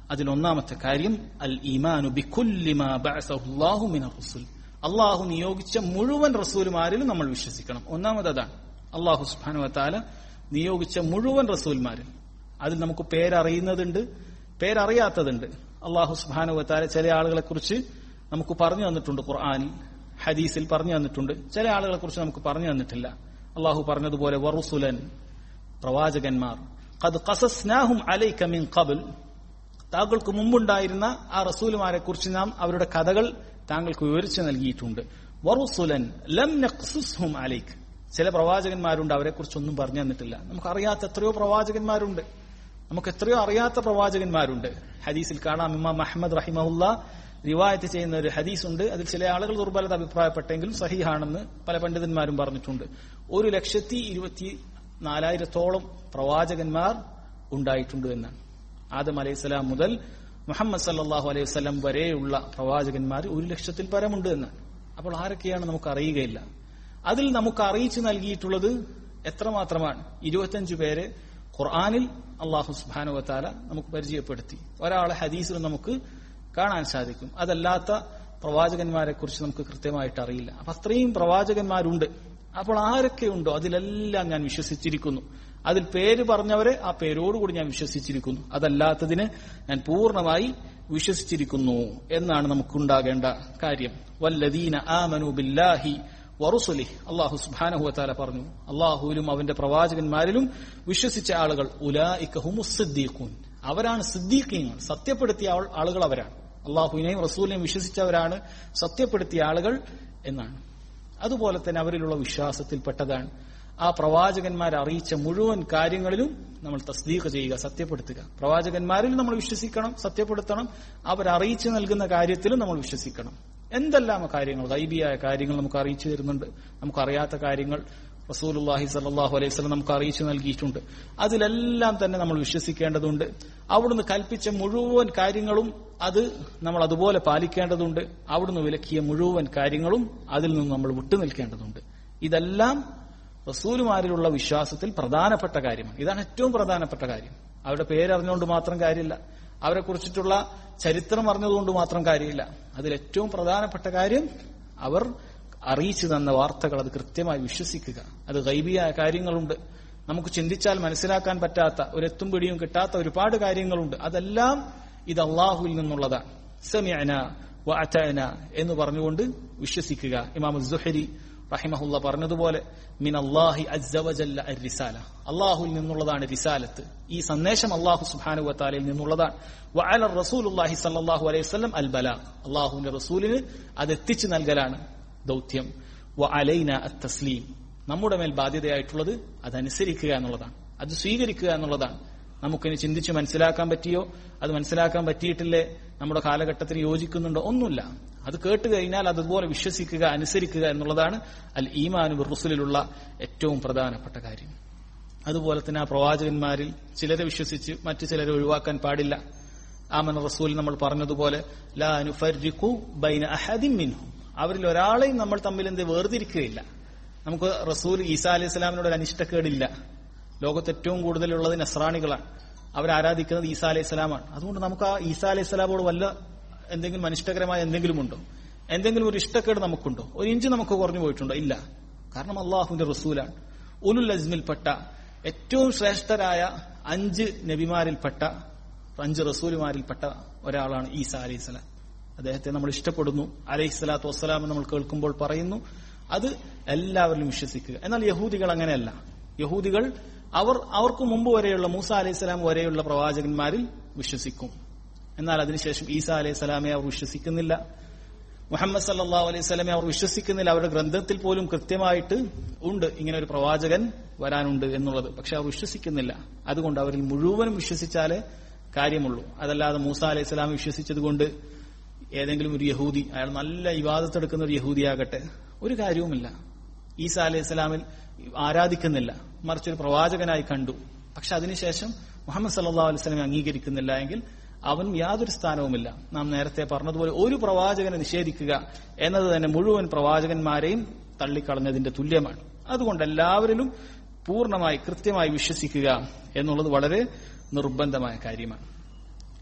അതിലൊന്നാമത്തെ കാര്യം അൽ ഈമാനു ബികുല്ലി മാ ബഅസഹുല്ലാഹു മിനർ റസൂൽ. അള്ളാഹു നിയോഗിച്ച മുഴുവൻ റസൂൽമാരിലും നമ്മൾ വിശ്വസിക്കണം. ഒന്നാമത് അതാണ്. അള്ളാഹു സുബ്ഹാനഹു വ തആല നിയോഗിച്ച മുഴുവൻ റസൂൽമാരിൽ അതിൽ നമുക്ക് പേരറിയുന്നതുണ്ട്, പേരറിയാത്തതുണ്ട്. അള്ളാഹു സുബ്ഹാനഹു വ തആല ചില ആളുകളെ കുറിച്ച് നമുക്ക് പറഞ്ഞു തന്നിട്ടുണ്ട്, ഖുർആനിൽ ഹദീസിൽ പറഞ്ഞു തന്നിട്ടുണ്ട്. ചില ആളുകളെ കുറിച്ച് നമുക്ക് പറഞ്ഞു തന്നിട്ടില്ല. അള്ളാഹു പറഞ്ഞതുപോലെ വറുസുലൻ, പ്രവാചകന്മാർ, ഖദ് ഖസസ്നാഹും അലൈക മിൻ ഖബ്ൽ, താങ്കൾക്ക് മുമ്പുണ്ടായിരുന്ന ആ റസൂലുമാരെ കുറിച്ച് നാം അവരുടെ കഥകൾ താങ്കൾക്ക് വിവരിച്ചു നൽകിയിട്ടുണ്ട്. വറുസുലൻ ലം നഖ്സുസ്ഹും അലൈക, ചില പ്രവാചകന്മാരുണ്ട് അവരെ കുറിച്ചൊന്നും പറഞ്ഞു തന്നിട്ടില്ല. നമുക്കറിയാത്ത എത്രയോ പ്രവാചകന്മാരുണ്ട്, നമുക്ക് എത്രയോ അറിയാത്ത പ്രവാചകന്മാരുണ്ട്. ഹദീസിൽ കാണാം, ഇമാം അഹ്മദ് റഹിമഹുല്ലാ റിവായത്ത് ചെയ്യുന്ന ഒരു ഹദീസ് ഉണ്ട്. അതിൽ ചില ആളുകൾ ദുർബലത അഭിപ്രായപ്പെട്ടെങ്കിലും സഹീഹാണെന്ന് പല പണ്ഡിതന്മാരും പറഞ്ഞിട്ടുണ്ട്. ഒരു ലക്ഷത്തി ഇരുപത്തി നാലായിരത്തോളം പ്രവാചകന്മാർ ഉണ്ടായിട്ടുണ്ട് എന്നാണ്. ആദം അലൈഹിസ്സലാം മുതൽ മുഹമ്മദ് സല്ലല്ലാഹു അലൈഹി വസല്ലം വരെയുള്ള പ്രവാചകന്മാർ ഒരു ലക്ഷത്തിൽ പരമുണ്ട് എന്നാണ്. അപ്പോൾ ആരൊക്കെയാണ് നമുക്ക് അറിയുകയില്ല. അതിൽ നമുക്ക് അറിയിച്ചു നൽകിയിട്ടുള്ളത് എത്രമാത്രമാണ്? ഇരുപത്തിയഞ്ചു പേരെ ഖുർആനിൽ അള്ളാഹു സുബ്ഹാനഹു വ തആല നമുക്ക് പരിചയപ്പെടുത്തി. ഒരാളെ ഹദീസിൽ നമുക്ക് കാണാൻ സാധിക്കും. അതല്ലാത്ത പ്രവാചകന്മാരെ കുറിച്ച് നമുക്ക് കൃത്യമായിട്ട് അറിയില്ല. അപ്പൊ അത്രയും പ്രവാചകന്മാരുണ്ട്. അപ്പോൾ ആരൊക്കെയുണ്ടോ അതിലെല്ലാം ഞാൻ വിശ്വസിച്ചിരിക്കുന്നു. അതിൽ പേര് പറഞ്ഞവരെ ആ പേരോടുകൂടി ഞാൻ വിശ്വസിച്ചിരിക്കുന്നു. അതല്ലാത്തതിന് ഞാൻ പൂർണ്ണമായി വിശ്വസിച്ചിരിക്കുന്നു എന്നാണ് നമുക്കുണ്ടാകേണ്ട കാര്യം. വല്ലദീന ആമനു ബില്ലാഹി വറുസുലിഹി, അല്ലാഹു സുബ്ഹാനഹു വ തആല പറഞ്ഞു, അല്ലാഹുവിലും അവന്റെ പ്രവാചകന്മാരിലും വിശ്വസിച്ച ആളുകൾ ഉലൈക ഹുമുസ് സിദ്ദീഖൂൻ, അവരാണ് സിദ്ദീഖീങ്ങൾ, സത്യപ്പെടുത്തിയ ആളുകൾ അവരാണ്. അല്ലാഹുവിനെയും റസൂലിനെയും വിശ്വസിച്ചവരാണ് സത്യപ്പെടുത്തിയ ആളുകൾ എന്നാണ്. അതുപോലെ തന്നെ അവരിലുള്ള വിശ്വാസത്തിൽപ്പെട്ടതാണ് ആ പ്രവാചകന്മാർ അറിയിച്ച മുഴുവൻ കാര്യങ്ങളിലും നമ്മൾ തസ്ദീഖ് ചെയ്യുക, സത്യപ്പെടുത്തുക. പ്രവാചകന്മാരിൽ നമ്മൾ വിശ്വസിക്കണം, സത്യപ്പെടുത്തണം. അവരറിയിച്ചു നൽകുന്ന കാര്യത്തിലും നമ്മൾ വിശ്വസിക്കണം. എന്തെല്ലാം കാര്യങ്ങൾ, ഗൈബിയായ കാര്യങ്ങൾ നമുക്ക് അറിയിച്ചു തരുന്നുണ്ട്. നമുക്കറിയാത്ത കാര്യങ്ങൾ റസൂലുള്ളാഹി സ്വല്ലല്ലാഹു അലൈഹി വസല്ലം നമുക്ക് അറിയിച്ചു നൽകിയിട്ടുണ്ട്. അതിലെല്ലാം തന്നെ നമ്മൾ വിശ്വസിക്കേണ്ടതുണ്ട്. അവിടുന്ന് കൽപ്പിച്ച മുഴുവൻ കാര്യങ്ങളും അത് നമ്മൾ അതുപോലെ പാലിക്കേണ്ടതുണ്ട്. അവിടുന്ന് വിലക്കിയ മുഴുവൻ കാര്യങ്ങളും അതിൽ നിന്ന് നമ്മൾ വിട്ടുനിൽക്കേണ്ടതുണ്ട്. ഇതെല്ലാം റസൂലുമാരിലുള്ള വിശ്വാസത്തിൽ പ്രധാനപ്പെട്ട കാര്യമാണ്. ഇതാണ് ഏറ്റവും പ്രധാനപ്പെട്ട കാര്യം. അവരുടെ പേരറിഞ്ഞുകൊണ്ട് മാത്രം കാര്യമില്ല, അവരെ കുറിച്ചിട്ടുള്ള ചരിത്രം അറിഞ്ഞതുകൊണ്ട് മാത്രം കാര്യമില്ല. അതിൽ ഏറ്റവും പ്രധാനപ്പെട്ട കാര്യം അവർ അറിയിച്ചു തന്ന വാർത്തകൾ അത് കൃത്യമായി വിശ്വസിക്കുക. അത് ഗൈബിയായ കാര്യങ്ങളുണ്ട്, നമുക്ക് ചിന്തിച്ചാൽ മനസ്സിലാക്കാൻ പറ്റാത്ത, ഒരെത്തും പിടിയും കിട്ടാത്ത ഒരുപാട് കാര്യങ്ങളുണ്ട്. അതെല്ലാം ഇത് അള്ളാഹുവിൽ നിന്നുള്ളതാണ്. സമിഅന വ അതഅന എന്ന് പറഞ്ഞുകൊണ്ട് വിശ്വസിക്കുക. ഇമാം അസ്സുഹരി റഹിമഹുല്ല പറഞ്ഞതുപോലെ മിനല്ലാഹി അസ്സ വജല്ല അർരിസാല, അള്ളാഹുവിൽ നിന്നുള്ളതാണ് റിസാലത്ത്. ഈ സന്ദേശം അള്ളാഹു സുബ്ഹാനഹു വ തആലയിൽ നിന്നുള്ളതാണ്. വഅല റസൂലുള്ളാഹി സ്വല്ലല്ലാഹു അലൈഹി വസല്ലം അൽ ബലാഗ്, അള്ളാഹുവിന്റെ റസൂലിന് അത് എത്തിച്ചു നൽകലാണ് ദൗത്യം. വഅലൈന അത്തസ്ലീം, നമ്മുടെ മേൽ ബാധ്യതയായിട്ടുള്ളത് അതനുസരിക്കുക എന്നുള്ളതാണ്, അത് സ്വീകരിക്കുക എന്നുള്ളതാണ്. നമുക്കിനി ചിന്തിച്ച് മനസ്സിലാക്കാൻ പറ്റിയോ, അത് മനസ്സിലാക്കാൻ പറ്റിയിട്ടില്ലേ, നമ്മുടെ കാലഘട്ടത്തിന് യോജിക്കുന്നുണ്ടോ, ഒന്നുമില്ല. അത് കേട്ട് കഴിഞ്ഞാൽ അതുപോലെ വിശ്വസിക്കുക, അനുസരിക്കുക എന്നുള്ളതാണ് അൽ ഈമാനു ബിർറുസുലിലുള്ള ഏറ്റവും പ്രധാനപ്പെട്ട കാര്യം. അതുപോലെ തന്നെ ആ പ്രവാചകന്മാരിൽ ചിലരെ വിശ്വസിച്ച് മറ്റു ചിലരെ ഒഴിവാക്കാൻ പാടില്ല. ആമന റസൂൽ നമ്മൾ പറഞ്ഞതുപോലെ ലാ നുഫർരിഖു ബൈന അഹദിൻ മിൻഹും, അവരിൽ ഒരാളെയും നമ്മൾ തമ്മിൽ എന്ത് വേർതിരിക്കുകയില്ല. നമുക്ക് റസൂൽ ഈസാ അലൈഹി സ്വലാമിനോട് ഒരു അനിഷ്ടക്കേടില്ല. ലോകത്ത് ഏറ്റവും കൂടുതലുള്ളത് നസ്രാണികളാണ്. അവരാരാധിക്കുന്നത് ഈസാ അലൈഹി സ്വലാമാണ്. അതുകൊണ്ട് നമുക്ക് ആ ഈസാ അലൈഹി സ്വലാമോട് വല്ല എന്തെങ്കിലും അനിഷ്ടകരമായ എന്തെങ്കിലും ഉണ്ടോ, എന്തെങ്കിലും ഒരു ഇഷ്ടക്കേട് നമുക്കുണ്ടോ, ഒരു ഇഞ്ച് നമുക്ക് കുറഞ്ഞു പോയിട്ടുണ്ടോ? ഇല്ല. കാരണം അള്ളാഹുവിന്റെ റസൂലാണ്. ഉലുൽ അസ്മിൽപ്പെട്ട ഏറ്റവും ശ്രേഷ്ഠരായ അഞ്ച് നബിമാരിൽപ്പെട്ട, അഞ്ച് റസൂലുമാരിൽപ്പെട്ട ഒരാളാണ് ഈസാ അലൈഹി സ്വലാം. അദ്ദേഹത്തെ നമ്മൾ ഇഷ്ടപ്പെടുന്നു, അലൈഹി സ്വലാത്തു വസ്സലാം നമ്മൾ കേൾക്കുമ്പോൾ പറയുന്നു, അത് എല്ലാവരിലും വിശ്വസിക്കുക. എന്നാൽ യഹൂദികൾ അങ്ങനെയല്ല. യഹൂദികൾ അവർ അവർക്ക് മുമ്പ് വരെയുള്ള മൂസ അലൈഹി സ്വലാം വരെയുള്ള പ്രവാചകന്മാരിൽ വിശ്വസിക്കും. എന്നാൽ അതിനുശേഷം ഈസാ അലൈഹി സ്വലാമെ അവർ വിശ്വസിക്കുന്നില്ല. മുഹമ്മദ് സല്ലല്ലാഹു അലൈഹി വസല്ലമെ അവർ വിശ്വസിക്കുന്നില്ല. അവരുടെ ഗ്രന്ഥത്തിൽ പോലും കൃത്യമായിട്ട് ഉണ്ട് ഇങ്ങനെ ഒരു പ്രവാചകൻ വരാനുണ്ട് എന്നുള്ളത്. പക്ഷെ അവർ വിശ്വസിക്കുന്നില്ല. അതുകൊണ്ട് അവരിൽ മുഴുവനും വിശ്വസിച്ചാലേ കാര്യമുള്ളൂ. അതല്ലാതെ മൂസ അലൈഹി സ്വലാം വിശ്വസിച്ചത് കൊണ്ട് ഏതെങ്കിലും ഒരു യഹൂദി, അയാൾ നല്ല ഇബാദത്തെടുക്കുന്ന ഒരു യഹൂദിയാകട്ടെ, ഒരു കാര്യവുമില്ല. ഈസാ അലൈഹി സ്വലാമിൽ ആരാധിക്കുന്നില്ല, മറിച്ച് ഒരു പ്രവാചകനായി കണ്ടു. പക്ഷെ അതിനുശേഷം മുഹമ്മദ് സല്ലല്ലാഹു അലൈഹി വസല്ലമെ അംഗീകരിക്കുന്നില്ല എങ്കിൽ അവൻ യാതൊരു സ്ഥാനവുമില്ല. നാം നേരത്തെ പറഞ്ഞതുപോലെ ഒരു പ്രവാചകനെ നിഷേധിക്കുക എന്നത് തന്നെ മുഴുവൻ പ്രവാചകന്മാരെയും തള്ളിക്കളഞ്ഞതിന്റെ തുല്യമാണ്. അതുകൊണ്ട് എല്ലാവരിലും പൂർണ്ണമായി കൃത്യമായി വിശ്വസിക്കുക എന്നുള്ളത് വളരെ നിർബന്ധമായ കാര്യമാണ്.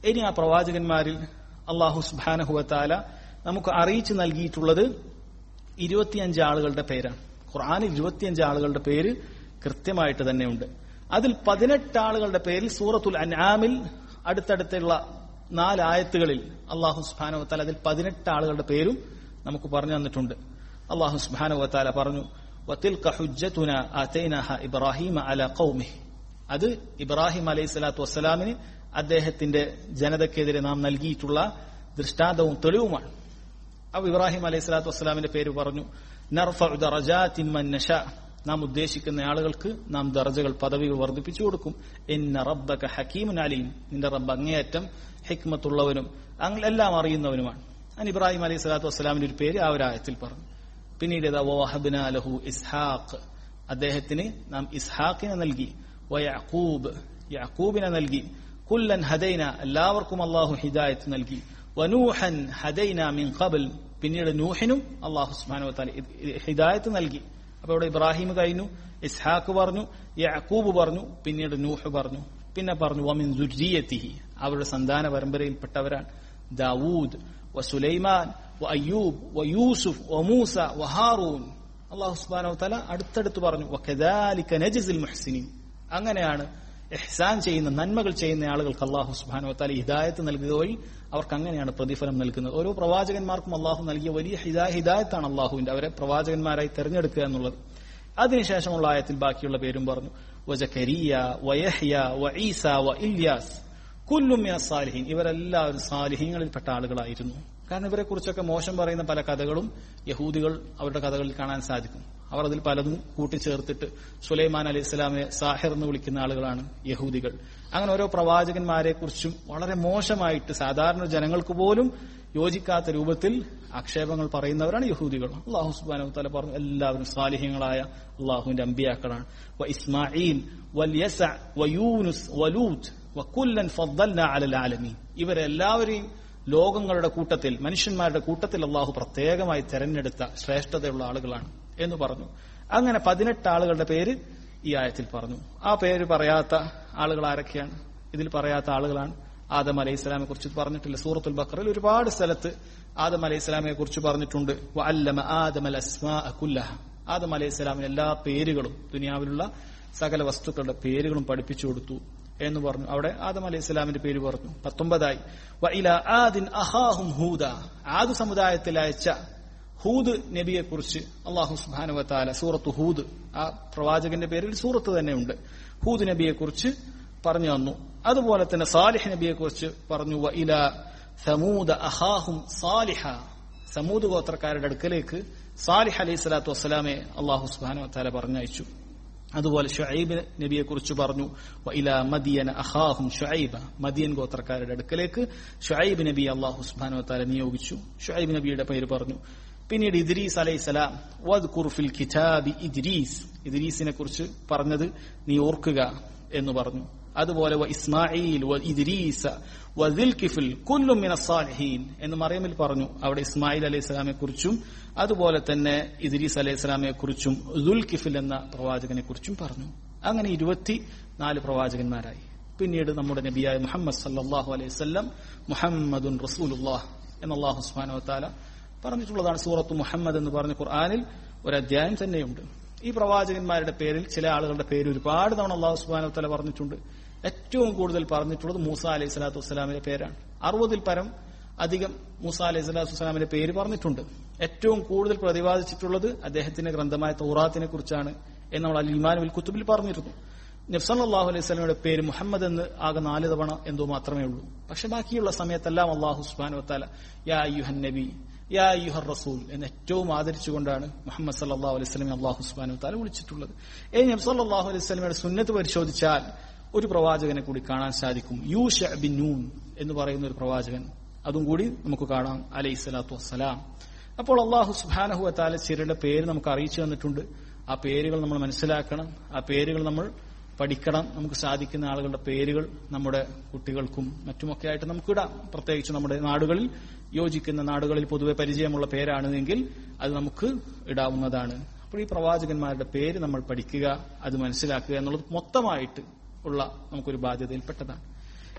ഇനി ആ പ്രവാചകന്മാരിൽ അല്ലാഹു സുബ്ഹാനഹു വ തആല നമുക്ക് അറിയിച്ചു നൽകിയിട്ടുള്ളത് ഇരുപത്തിയഞ്ച് ആളുകളുടെ പേരാണ്. ഖുർആനിൽ ഇരുപത്തിയഞ്ച് ആളുകളുടെ പേര് കൃത്യമായിട്ട് തന്നെയുണ്ട്. അതിൽ പതിനെട്ട് ആളുകളുടെ പേരിൽ സൂറത്തുൽ അൻആമിൽ അടുത്തടുത്തുള്ള നാല് ആയത്തുകളിൽ അല്ലാഹു സുബ്ഹാനഹു വ തആല അതിൽ പതിനെട്ട് ആളുകളുടെ പേരും നമുക്ക് പറഞ്ഞു തന്നിട്ടുണ്ട്. അല്ലാഹു സുബ്ഹാനഹു വ തആല പറഞ്ഞു, വതിൽക ഹുജ്ജതുനാ ആതൈനാഹാ ഇബ്രാഹീമ അലാ ഖൗമിഹി. അത് ഇബ്രാഹിം അലൈഹിസ്സലാത്തു വസ്സലാമിന് അദ്ദേഹത്തിന്റെ ജനതയ്ക്കെതിരെ നാം നൽകിയിട്ടുള്ള ദൃഷ്ടാന്തവും തെളിവുമാണ്. അപ്പൊ ഇബ്രാഹിം അലൈഹിസ്സലാത്തു വസ്സലാമിന്റെ പേര് പറഞ്ഞു, നർഫഉ ദറജാതിൻ മൻ നശാ. നാം ഉദ്ദേശിക്കുന്ന ആളുകൾക്ക് നാം ദർജകൾ പദവികൾ വർദ്ധിപ്പിച്ചു കൊടുക്കും. ഇന്ന റബ്ബക ഹകീമുൻ അലീം. നിന്റെ റബ്ബ് അങ്ങേയറ്റം ഹിക്മത്തുള്ളവനും എല്ലാം അറിയുന്നവനുമാണ്. ഞാൻ ഇബ്രാഹിം അലൈഹി സ്വലാത്തു വസ്സലാമിന്റെ ഒരു പേര് ആ ഒരു ആയത്തിൽ പറഞ്ഞു. പിന്നീട് വവഹബ്നാ ലഹു ഇസ്ഹാഖ്. അദ്ദേഹത്തിന് നാം ഇസ്ഹാഖിനെ നൽകി. വയഅഖൂബ്, യഅഖൂബിനെ നൽകി. കുല്ലൻ ഹദൈന, എല്ലാവർക്കും അല്ലാഹു ഹിദായത്ത് നൽകി. വനൂഹൻ ഹദൈന മിൻ ഖബൽ. പിന്നീട് നൂഹിനും അല്ലാഹു സുബ്ഹാനഹു വ തആല ഹിദായത്ത് നൽകി. അപ്പൊ ഇവിടെ ഇബ്രാഹിം കഴിഞ്ഞു, ഇസ്ഹാഖ് പറഞ്ഞു, യഅഖൂബ് പറഞ്ഞു, പിന്നീട് നൂഹ് പറഞ്ഞു. പിന്നെ പറഞ്ഞു വമിൻ ദുർരിയതിഹി, അവരുടെ സന്താന പരമ്പരയിൽപ്പെട്ടവരാണ് ദാവൂദ് വസുലൈമാൻ വഅയ്യൂബ് വയൂസുഫ് വമൂസ വഹാറൂൻ. അല്ലാഹു സുബ്ഹാനഹു വ തആല അടുത്തടുത്ത് പറഞ്ഞു വകദാലിക നജ്സിൽ മുഹ്സിനീൻ. അങ്ങനെയാണ് ഇഹ്സാൻ ചെയ്യുന്ന നന്മകൾ ചെയ്യുന്ന ആളുകൾക്ക് അല്ലാഹു സുബ്ഹാനഹു വ തആല ഹിദായത്ത് നൽകുക വഴി അവർക്ക് അങ്ങനെയാണ് പ്രതിഫലം നൽകുന്നത്. ഓരോ പ്രവാചകന്മാർക്കും അല്ലാഹു നൽകിയ വലിയ ഹിദായത്താണ് അല്ലാഹുവിന്റെ, അവരെ പ്രവാചകന്മാരായി തെരഞ്ഞെടുക്കുക എന്നുള്ളത്. അതിനുശേഷമുള്ള ആയത്തിൽ ബാക്കിയുള്ള പേരും പറഞ്ഞു. വസകരിയ വയഹ്യ വഈസ വഇല്യാസ് കുല്ലും മിനസ് സാലിഹീൻ. ഇവരെല്ലാവരും സാലിഹീങ്ങളിൽപ്പെട്ട ആളുകളായിരുന്നു. കാരണം ഇവരെ കുറിച്ചൊക്കെ മോശം പറയുന്ന പല കഥകളും യഹൂദികൾ അവരുടെ കഥകളിൽ കാണാൻ സാധിക്കും. അവർ അതിൽ പലതും കൂട്ടിച്ചേർത്തിട്ട് സുലൈമാൻ അലൈഹി സ്വലാമിനെ സാഹിർ എന്ന് വിളിക്കുന്ന ആളുകളാണ് യഹൂദികൾ. അങ്ങനെ ഓരോ പ്രവാചകന്മാരെ കുറിച്ചും വളരെ മോശമായിട്ട് സാധാരണ ജനങ്ങൾക്ക് പോലും യോജിക്കാത്ത രൂപത്തിൽ ആക്ഷേപങ്ങൾ പറയുന്നവരാണ് യഹൂദികൾ. അല്ലാഹു സുബ്ഹാനഹു വ തആല പറഞ്ഞു എല്ലാവരും സാലിഹ്യങ്ങളായ അല്ലാഹുവിന്റെ അമ്പിയാക്കളാണ്. വ ഇസ്മാഈൽ വൽയസഅ വയൂനുസ് വലൂത്ത് വകുല്ലൻ ഫദ്ദൽനാ അലൽ ആലമീൻ. ഇവരെല്ലാവരെയും ലോകങ്ങളുടെ കൂട്ടത്തിൽ, മനുഷ്യന്മാരുടെ കൂട്ടത്തിൽ അല്ലാഹു പ്രത്യേകമായി തെരഞ്ഞെടുത്ത ശ്രേഷ്ഠതയുള്ള ആളുകളാണ് എന്ന് പറഞ്ഞു. അങ്ങനെ പതിനെട്ട് ആളുകളുടെ പേര് ഈ ആയത്തിൽ പറഞ്ഞു. ആ പേര് പറയാത്ത ആളുകൾ ആരൊക്കെയാണ്? ഇതിൽ പറയാത്ത ആളുകളാണ് ആദം അലൈഹി സ്വലാമിനെ കുറിച്ച് പറഞ്ഞിട്ടില്ല. സൂറത്തുൽ ബഖറയിൽ ഒരുപാട് സ്ഥലത്ത് ആദം അലൈഹി സ്വലാമിനെ കുറിച്ച് പറഞ്ഞിട്ടുണ്ട്. വഅല്ലമ ആദമൽ അസ്മാഅ കുല്ലഹ. ആദം അലൈഹി സ്വലാമിന് എല്ലാ പേരുകളും, ദുനിയാവിലുള്ള സകല വസ്തുക്കളുടെ പേരുകളും പഠിപ്പിച്ചു കൊടുത്തു എന്ന് പറഞ്ഞു. അവിടെ ആദം അലൈഹി സ്വലാമിന്റെ പേര് പറഞ്ഞു. പത്തൊമ്പതായി വഇലാ ആദിൻ അഖാഹും ഹൂദ. ആദ് സമുദായത്തിൽ അയച്ച ഹൂദ് നബിയെ കുറിച്ച് അല്ലാഹു സുബ്ഹാനഹു വ തആല സൂറത്ത് ഹൂദ്, ആ പ്രവാചകന്റെ പേരിൽ സൂറത്ത് തന്നെയുണ്ട്, ഹൂദ് നബിയെ കുറിച്ച് പറഞ്ഞു തന്നു. അതുപോലെ തന്നെ സാലിഹ് നബിയെ കുറിച്ച് പറഞ്ഞു. വഇലാ സമൂദ അഖാഹും സാലിഹ. സമൂദ് ഗോത്രക്കാരുടെ അടുക്കലേക്ക് സാലിഹ് അലൈഹി സ്വലാത്തു വസ്സലാമെ അല്ലാഹു സുബ്ഹാനഹു വ തആല പറഞ്ഞയച്ചു. അതുപോലെ ഷുഐബ് നബിയെ കുറിച്ച് പറഞ്ഞു. വഇലാ മദിയന അഖാഹും ഷുഐബ. മദിയൻ ഗോത്രക്കാരുടെ അടുക്കലേക്ക് ഷുഐബ് നബി അല്ലാഹു സുബ്ഹാനഹു വ തആല നിയോഗിച്ചു. ഷുഐബ് നബിയുടെ പേര് പറഞ്ഞു. പിന്നീട് ഇദ്രീസ് അലൈഹിസ്സലാം, വദ്കുർ ഫിൽ കിതാബി ഇദ്രീസ്. ഇദ്രീസിനെ കുറിച്ച് പറഞ്ഞത് നീ ഓർക്കുക എന്ന് പറഞ്ഞു. അതുപോലെ വ ഇസ്മാഈൽ വ ഇദ്രീസ വ ദിൽകിഫിൽ കുല്ലും മിനസ് സാലിഹീൻ എന്ന് മറിയമിൽ പറഞ്ഞു. അവിടെ ഇസ്മായിൽ അലൈഹിസ്സലാമെ കുറിച്ചും അതുപോലെ തന്നെ ഇദ്രീസ് അലൈഹിസ്സലാമെ കുറിച്ചും ദുൽകിഫിൽ എന്ന പ്രവാചകനെ കുറിച്ചും പറഞ്ഞു. അങ്ങനെ ഇരുപത്തിനാല് പ്രവാചകന്മാരായി. പിന്നീട് നമ്മുടെ നബിയായ മുഹമ്മദ് സല്ലല്ലാഹു അലൈഹി വസല്ലം മുഹമ്മദുൻ റസൂലുള്ളാഹ് എന്ന് അല്ലാഹു സുബ്ഹാനഹു വ തആല പറഞ്ഞിട്ടുള്ളതാണ്. സൂറത്ത് മുഹമ്മദ് എന്ന് പറഞ്ഞ ഖുർആനിൽ ഒരു അധ്യായം തന്നെയുണ്ട്. ഈ പ്രവാചകന്മാരുടെ പേരിൽ ചില ആളുകളുടെ പേര് ഒരുപാട് തവണ അല്ലാഹു സുബ്ഹാനഹു വ തആല പറഞ്ഞിട്ടുണ്ട്. ഏറ്റവും കൂടുതൽ പറഞ്ഞിട്ടുള്ളത് മൂസ അലൈഹി സ്വലാത്തു വസ്സലാമിന്റെ പേരാണ്. അറുപതിൽ പരം അധികം മൂസ അലൈഹി സ്വലാത്തു വസ്സലാമിന്റെ പേര് പറഞ്ഞിട്ടുണ്ട്. ഏറ്റവും കൂടുതൽ പ്രതിപാദിച്ചിട്ടുള്ളത് അദ്ദേഹത്തിന്റെ ഗ്രന്ഥമായ തൗറാത്തിനെ കുറിച്ചാണ് എന്ന് നമ്മൾ അൽ ഈമാൻ ബിൽ കുതുബിൽ പറഞ്ഞിരുന്നു. നബി സല്ലല്ലാഹു അലൈഹി വസല്ലമയുടെ പേര് മുഹമ്മദ് എന്ന് ആകെ നാല് തവണ എന്തോ മാത്രമേ ഉള്ളൂ. പക്ഷെ ബാക്കിയുള്ള സമയത്തെല്ലാം അല്ലാഹു സുബ്ഹാനഹു വ തആല യാ അയ്യുഹൻ നബി യാ അയ്യുഹർ റസൂൽ എന്ന് ഏറ്റവും ആദരിച്ചുകൊണ്ടാണ് മുഹമ്മദ് സല്ലല്ലാഹു അലൈഹി വസല്ലമയെ അല്ലാഹു സുബ്ഹാനഹു വ തആല വിളിച്ചിട്ടുള്ളത്. ഈ നബി സല്ലല്ലാഹു അലൈഹി വസല്ലമയുടെ സുന്നത്ത് പരിശോധിച്ചാൽ ഒരു പ്രവാചകനെ കൂടി കാണാൻ സാധിക്കും. യൂഷ ബിൻ നൂൻ എന്ന് പറയുന്ന ഒരു പ്രവാചകൻ, അതും കൂടി നമുക്ക് കാണാം അലൈഹി സ്വലാത്തു വസ്സലാം. അപ്പോൾ അല്ലാഹു സുബ്ഹാനഹു വ തആല ചിലരുടെ പേര് നമുക്ക് അറിയിച്ചു തന്നിട്ടുണ്ട്. ആ പേരുകൾ നമ്മൾ മനസ്സിലാക്കണം, ആ പേരുകൾ നമ്മൾ പഠിക്കണം. നമുക്ക് സാധിക്കുന്ന ആളുകളുടെ പേരുകൾ നമ്മുടെ കുട്ടികൾക്കും മറ്റുമൊക്കെ ആയിട്ട് നമുക്ക് ഇടാം. പ്രത്യേകിച്ച് നമ്മുടെ നാടുകളിൽ, യോജിക്കുന്ന നാടുകളിൽ പൊതുവെ പരിചയമുള്ള പേരാണ് എങ്കിൽ അത് നമുക്ക് ഇടാവുന്നതാണ്. അപ്പോൾ ഈ പ്രവാചകന്മാരുടെ പേര് നമ്മൾ പഠിക്കുക, അത് മനസ്സിലാക്കുക എന്നുള്ളത് മൊത്തമായിട്ട് ഉള്ള നമുക്കൊരു ബാധ്യതയിൽപ്പെട്ടതാണ്.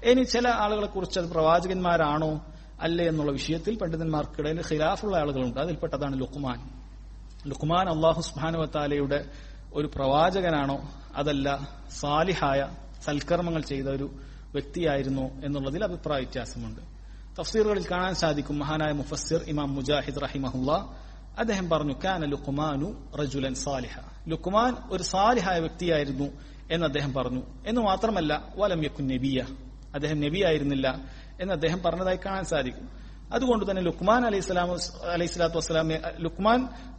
ഇനി ചില ആളുകളെ കുറിച്ച് അത് പ്രവാചകന്മാരാണോ അല്ലേ എന്നുള്ള വിഷയത്തിൽ പണ്ഡിതന്മാർക്കിടയിൽ ഖിലാഫുള്ള ആളുകളുണ്ട്. അതിൽപ്പെട്ടതാണ് ലുഖ്മാൻ. ലുഖ്മാൻ അല്ലാഹു സുബ്ഹാനഹു വ തആലയുടെ ഒരു പ്രവാചകനാണോ അതല്ല സാലിഹായ സൽക്കർമ്മങ്ങൾ ചെയ്ത ഒരു വ്യക്തിയായിരുന്നു എന്നുള്ളതിൽ അഭിപ്രായ വ്യത്യാസമുണ്ട്. തഫ്സീറുകളിൽ കാണാൻ സാധിക്കും, മഹാനായ മുഫസ്സിർ ഇമാം മുജാഹിദ് റഹിമഹുല്ലാ അദ്ദേഹം പറഞ്ഞു, കാന ലുഖ്മാനു റജുലൻ സാലിഹ, ലുഖ്മാൻ ഒരു സാലിഹായ വ്യക്തിയായിരുന്നു എന്ന് അദ്ദേഹം പറഞ്ഞു. എന്ന് മാത്രമല്ല വലം യകുൻ നബിയ, അദ്ദേഹം നബിയായിരുന്നില്ല എന്ന് അദ്ദേഹം പറഞ്ഞതായി കാണാൻ സാധിക്കും. അതുകൊണ്ട് തന്നെ ലുഖ്മാൻ അലൈഹി സ്വലാം അലൈഹി സ്വലാത്തു വസ്സലാം ലുഖ്മാൻ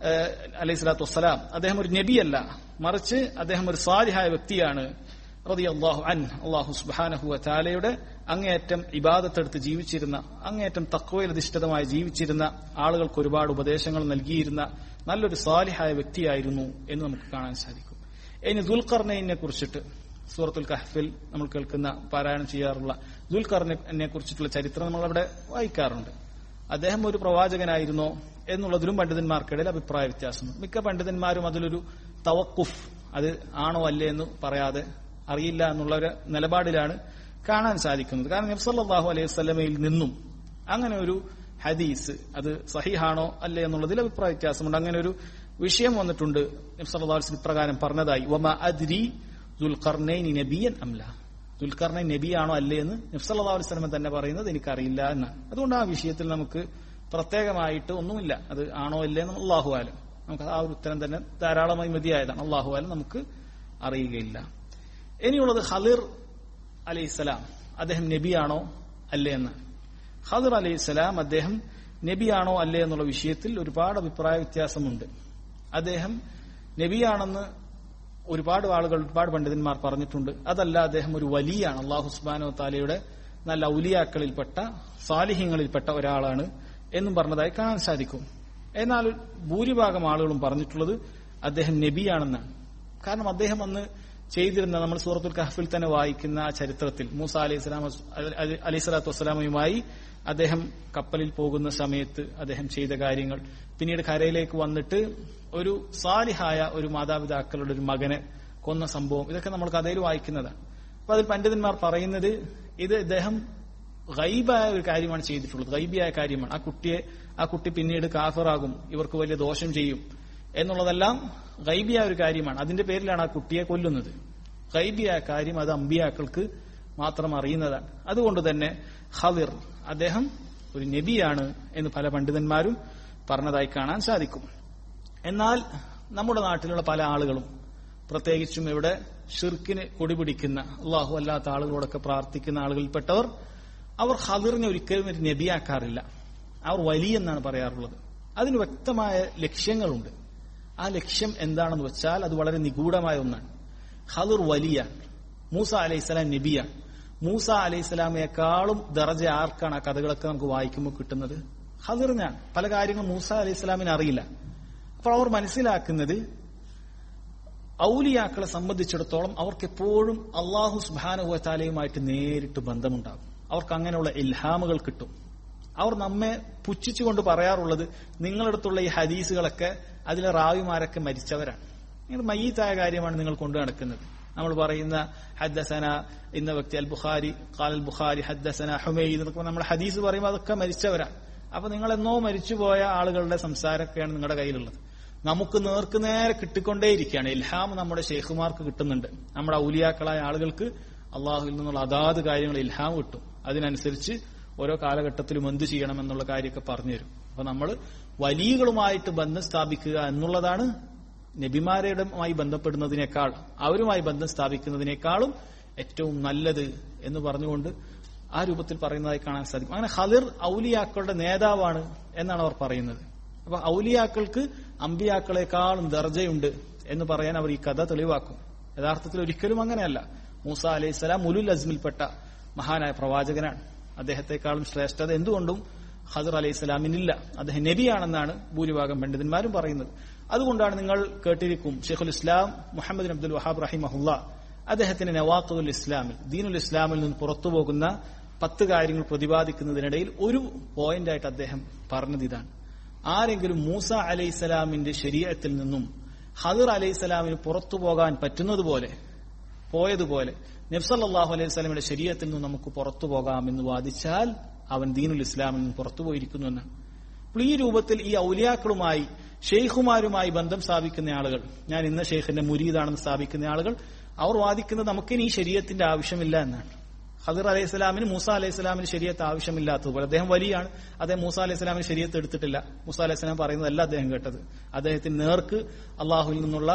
അലൈഹി സ്വലാത്തു വസ്സലാം അദ്ദേഹം ഒരു നബിയല്ല, മറിച്ച് അദ്ദേഹം ഒരു സാലിഹായ വ്യക്തിയാണ്. റളിയല്ലാഹു അൻഹു, അല്ലാഹു സുബ്ഹാനഹു വ തആലയുടെ അങ്ങേയറ്റം ഇബാദത്തെടുത്ത് ജീവിച്ചിരുന്ന, അങ്ങേയറ്റം തഖ്വയിൽ അധിഷ്ഠിതമായി ജീവിച്ചിരുന്ന, ആളുകൾക്ക് ഒരുപാട് ഉപദേശങ്ങൾ നൽകിയിരുന്ന നല്ലൊരു സാലിഹായ വ്യക്തിയായിരുന്നു എന്ന് നമുക്ക് കാണാൻ സാധിക്കും. ഇനി ദുൽഖർനൈനെ കുറിച്ചിട്ട് സൂറത്തുൽ കഹ്ഫിൽ നമ്മൾ കേൾക്കുന്ന പാരായണം ചെയ്യാറുള്ള ദുൽഖർനൈനെ കുറിച്ചിട്ടുള്ള ചരിത്രം നമ്മൾ അവിടെ വായിക്കാറുണ്ട്. അദ്ദേഹം ഒരു പ്രവാചകനായിരുന്നോ എന്നുള്ളതിലും പണ്ഡിതന്മാർക്കിടയിൽ അഭിപ്രായ വ്യത്യാസമുണ്ട്. മിക്ക പണ്ഡിതന്മാരും അതിലൊരു തവക്കുഫ്, അത് ആണോ അല്ലേ എന്ന് പറയാതെ അറിയില്ല എന്നുള്ള ഒരു നിലപാടിലാണ് കാണാൻ സാധിക്കുന്നത്. കാരണം നബി സല്ലല്ലാഹു അലൈഹി വസല്ലമയിൽ നിന്നും അങ്ങനെ ഒരു ഹദീസ് അത് സഹിഹാണോ അല്ലേ എന്നുള്ളതിൽ അഭിപ്രായ വ്യത്യാസമുണ്ട്. അങ്ങനെ ഒരു വിഷയം വന്നിട്ടുണ്ട്. നബി സല്ലല്ലാഹു അലൈഹി വസല്ലം ഇപ്രകാരം പറഞ്ഞതായി, വമാ അദ്രി ദുൽഖർനൈനി നബിയൻ അംല, ദുൽഖർനൈൻ നബിയാണോ അല്ലേ എന്ന് നബി സല്ലല്ലാഹു അലൈഹി വസല്ലം തന്നെ പറയുന്നത് എനിക്കറിയില്ല എന്നാണ്. അതുകൊണ്ട് ആ വിഷയത്തിൽ നമുക്ക് പ്രത്യേകമായിട്ട് ഒന്നുമില്ല, അത് ആണോ അല്ലേ എന്ന് അല്ലാഹു ആലം, നമുക്ക് ആ ഒരു ഉത്തരം തന്നെ ധാരാളമായി മതിയായതാണ്. അല്ലാഹു ആലം നമുക്ക് അറിയുകയില്ല. ഇനിയുള്ളത് ഖളിർ അലൈഹിസ്സലാം, അദ്ദേഹം നബിയാണോ അല്ലേ എന്നാണ്. ഖളിർ അലൈഹിസ്സലാം അദ്ദേഹം നബിയാണോ അല്ലേ എന്നുള്ള വിഷയത്തിൽ ഒരുപാട് അഭിപ്രായ വ്യത്യാസമുണ്ട്. അദ്ദേഹം നബിയാണെന്ന് ഒരുപാട് ആളുകൾ, ഒരുപാട് പണ്ഡിതന്മാർ പറഞ്ഞിട്ടുണ്ട്. അതല്ല, അദ്ദേഹം ഒരു വലിയാണ്, അല്ലാഹു സുബ്ഹാനഹു വ തആലയുടെ നല്ല ഔലിയാക്കളിൽപ്പെട്ട സാലിഹ്യങ്ങളിൽപ്പെട്ട ഒരാളാണ് എന്നും പറഞ്ഞതായി കാണാൻ സാധിക്കും. എന്നാൽ ഭൂരിഭാഗം ആളുകളും പറഞ്ഞിട്ടുള്ളത് അദ്ദേഹം നബിയാണെന്നാണ്. കാരണം അദ്ദേഹം അന്ന് ചെയ്തിരുന്ന, നമ്മൾ സൂറത്തുൽ കഹ്ഫിൽ തന്നെ വായിക്കുന്ന ആ ചരിത്രത്തിൽ മൂസ അലൈഹി സ്വലാം അലൈഹി സ്വലാത്തു വസ്സലാമുമായി അദ്ദേഹം കപ്പലിൽ പോകുന്ന സമയത്ത് അദ്ദേഹം ചെയ്ത കാര്യങ്ങൾ, പിന്നീട് കരയിലേക്ക് വന്നിട്ട് ഒരു സാലിഹായ ഒരു മാതാപിതാക്കളുടെ ഒരു മകനെ കൊന്ന സംഭവം, ഇതൊക്കെ നമ്മൾ കഥയിൽ വായിക്കുന്നതാണ്. അപ്പൊ അതിൽ പണ്ഡിതന്മാർ പറയുന്നത് ഇത് ഇദ്ദേഹം ഗൈബായ ഒരു കാര്യമാണ് ചെയ്തിട്ടുള്ളത്, ഗൈബിയായ കാര്യമാണ്. ആ കുട്ടിയെ ആ കുട്ടി പിന്നീട് കാഫിറാകും, ഇവർക്ക് വലിയ ദോഷം ചെയ്യും എന്നുള്ളതെല്ലാം ഗൈബിയായ ഒരു കാര്യമാണ്. അതിന്റെ പേരിലാണ് ആ കുട്ടിയെ കൊല്ലുന്നത്. ഗൈബിയായ കാര്യം അത് അമ്പിയാക്കൾക്ക് മാത്രം അറിയുന്നതാണ്. അതുകൊണ്ട് തന്നെ ഖളിർ അദ്ദേഹം ഒരു നബിയാണ് എന്ന് പല പണ്ഡിതന്മാരും പറഞ്ഞതായി കാണാൻ സാധിക്കും. എന്നാൽ നമ്മുടെ നാട്ടിലുള്ള പല ആളുകളും, പ്രത്യേകിച്ചും ഇവിടെ ഷിർക്കിന് കൊടിപിടിക്കുന്ന, അള്ളാഹു അല്ലാത്ത ആളുകളോടൊക്കെ പ്രാർത്ഥിക്കുന്ന ആളുകളിൽപ്പെട്ടവർ, അവർ ഖളിറിനെ ഒരിക്കലും ഒരു നബിയാക്കാറില്ല. അവർ വലിയ എന്നാണ് പറയാറുള്ളത്. അതിന് വ്യക്തമായ ലക്ഷ്യങ്ങളുണ്ട്. ആ ലക്ഷ്യം എന്താണെന്ന് വെച്ചാൽ അത് വളരെ നിഗൂഢമായ ഒന്നാണ്. ഖളിർ വലിയ, മൂസ അലൈഹിസ്സലാം നബിയാണ്. മൂസ അലൈഹിസ്സലാമയെക്കാളും ദറജ ആർക്കാണ്? ആ കഥകളൊക്കെ നമുക്ക് വായിക്കുമ്പോൾ കിട്ടുന്നത് ഖളിറിനാണ്. പല കാര്യങ്ങളും മൂസ അലൈഹിസ്സലാമിന് അറിയില്ല. അപ്പോൾ അവർ മനസ്സിലാക്കുന്നത്, ഔലിയാക്കളെ സംബന്ധിച്ചിടത്തോളം അവർക്ക് എപ്പോഴും അല്ലാഹു സുബ്ഹാനഹു വ തആലയുമായിട്ട് നേരിട്ട് ബന്ധമുണ്ടാകും. അവർക്ക് അങ്ങനെയുള്ള ഇൽഹാമുകൾ കിട്ടും. അവർ നമ്മെ പുച്ഛിച്ചുകൊണ്ട് പറയാറുള്ളത്, നിങ്ങളടുത്തുള്ള ഈ ഹദീസുകളൊക്കെ അതിലെ റാവിമാരൊക്കെ മരിച്ചവരാണ്, നിങ്ങൾ മയ്യിത്തായ കാര്യമാണ് നിങ്ങൾ കൊണ്ടു നടക്കുന്നത്. നമ്മൾ പറയുന്ന ഹദ്ദസന ഇന്ന വ്യക്തി അൽ ബുഖാരി ഖാൽ ബുഖാരി ഹദ്ദസന ഹുമൈദ് എന്നൊക്കെ നമ്മൾ ഹദീസ് പറയുമ്പോൾ അതൊക്കെ മരിച്ചവരാണ്. അപ്പൊ നിങ്ങൾ എന്നോ മരിച്ചുപോയ ആളുകളുടെ സംസാരമൊക്കെയാണ് നിങ്ങളുടെ കയ്യിലുള്ളത്. നമുക്ക് നേർക്ക് നേരെ കിട്ടിക്കൊണ്ടേയിരിക്കുകയാണ്. ഇൽഹാം നമ്മുടെ ഷെയ്ഖുമാർക്ക് കിട്ടുന്നുണ്ട്. നമ്മുടെ ഔലിയാക്കളായ ആളുകൾക്ക് അള്ളാഹുവിൽ നിന്നുള്ള അതാത് കാര്യങ്ങൾ ഇൽഹാം കിട്ടും. അതിനനുസരിച്ച് ഓരോ കാലഘട്ടത്തിലും എന്ത് ചെയ്യണം എന്നുള്ള കാര്യമൊക്കെ പറഞ്ഞുതരും. അപ്പൊ നമ്മൾ വലിയകളുമായിട്ട് ബന്ധം സ്ഥാപിക്കുക എന്നുള്ളതാണ് നബിമാരുമായി ബന്ധപ്പെടുന്നതിനേക്കാൾ, അവരുമായി ബന്ധം സ്ഥാപിക്കുന്നതിനേക്കാളും ഏറ്റവും നല്ലത് എന്ന് പറഞ്ഞുകൊണ്ട് ആ രൂപത്തിൽ പറയുന്നതായി കാണാൻ സാധിക്കും. അങ്ങനെ ഖളിർ ഔലിയാക്കളുടെ നേതാവാണ് എന്നാണ് അവർ പറയുന്നത്. അപ്പൊ ഔലിയാക്കൾക്ക് അമ്പിയാക്കളെക്കാളും ദർജയുണ്ട് എന്ന് പറയാൻ അവർ ഈ കഥ തെളിവാക്കും. യഥാർത്ഥത്തിൽ ഒരിക്കലും അങ്ങനെയല്ല. മൂസ അലൈഹിസ്സലാം ഉലുൽ അസ്മിൽപ്പെട്ട മഹാനായ പ്രവാചകനാണ്. അദ്ദേഹത്തെക്കാളും ശ്രേഷ്ഠത എന്തുകൊണ്ടും ഖളിർ അലൈഹിസ്സലാമിനില്ല. അദ്ദേഹം നബിയാണെന്നാണ് ഭൂരിഭാഗം പണ്ഡിതന്മാരും പറയുന്നത്. അതുകൊണ്ടാണ് നിങ്ങൾ കേട്ടിരിക്കും, ഷെയ്ഖുൽ ഇസ്ലാം മുഹമ്മദ് അബ്ദുൽ വഹാബ് റഹിമഹുല്ലാ അദ്ദേഹത്തിന്റെ നവാഖിദുൽ ഇസ്ലാമിൽ, ദീനുൽ ഇസ്ലാമിൽ നിന്ന് പുറത്തുപോകുന്ന പത്ത് കാര്യങ്ങൾ പ്രതിപാദിക്കുന്നതിനിടയിൽ ഒരു പോയിന്റായിട്ട് അദ്ദേഹം പറഞ്ഞത് ഇതാണ്: ആരെങ്കിലും മൂസ അലൈഹിസ്സലാമിന്റെ ശരീഅത്തിൽ നിന്നും ഖളിർ അലൈഹിസ്സലാമിന് പുറത്തു പോകാൻ പറ്റുന്നതുപോലെ പോയതുപോലെ നബി സല്ലല്ലാഹു അലൈഹി വസല്ലമയുടെ ശരീഅത്തിൽ നിന്ന് നമുക്ക് പുറത്തു പോകാം എന്ന് വാദിച്ചാൽ അവൻ ദീനുൽ ഇസ്ലാമിൽ നിന്ന് പുറത്തുപോയിരിക്കുന്നു എന്നാണ്. അപ്പോൾ ഈ രൂപത്തിൽ ഈ ഔലിയാക്കളുമായി ഷെയ്ഖുമാരുമായി ബന്ധം സ്ഥാപിക്കുന്ന ആളുകൾ, ഞാൻ ഇന്ന ഷെയ്ഖിന്റെ മുരീദാണെന്ന് സ്ഥാപിക്കുന്ന ആളുകൾ, അവർ വാദിക്കുന്നത് നമുക്കിനി ഈ ശരീഅത്തിന്റെ ആവശ്യമില്ല എന്നാണ്. ഖദിർ അലൈഹി സ്വലാമിന് മൂസ അലൈഹി സ്വലാമിന് ശരീഅത്ത് ആവശ്യമില്ലാത്തതുപോലെ അദ്ദേഹം വലിയാണ്, അദ്ദേഹം മൂസ അലൈഹി സ്വലാമിന് ശരീഅത്ത് എടുത്തിട്ടില്ല. മൂസ അലൈഹി സ്വലാം പറയുന്നതല്ല അദ്ദേഹം കേട്ടത്, അദ്ദേഹത്തിന് നേർക്ക് അള്ളാഹുവിൽ നിന്നുള്ള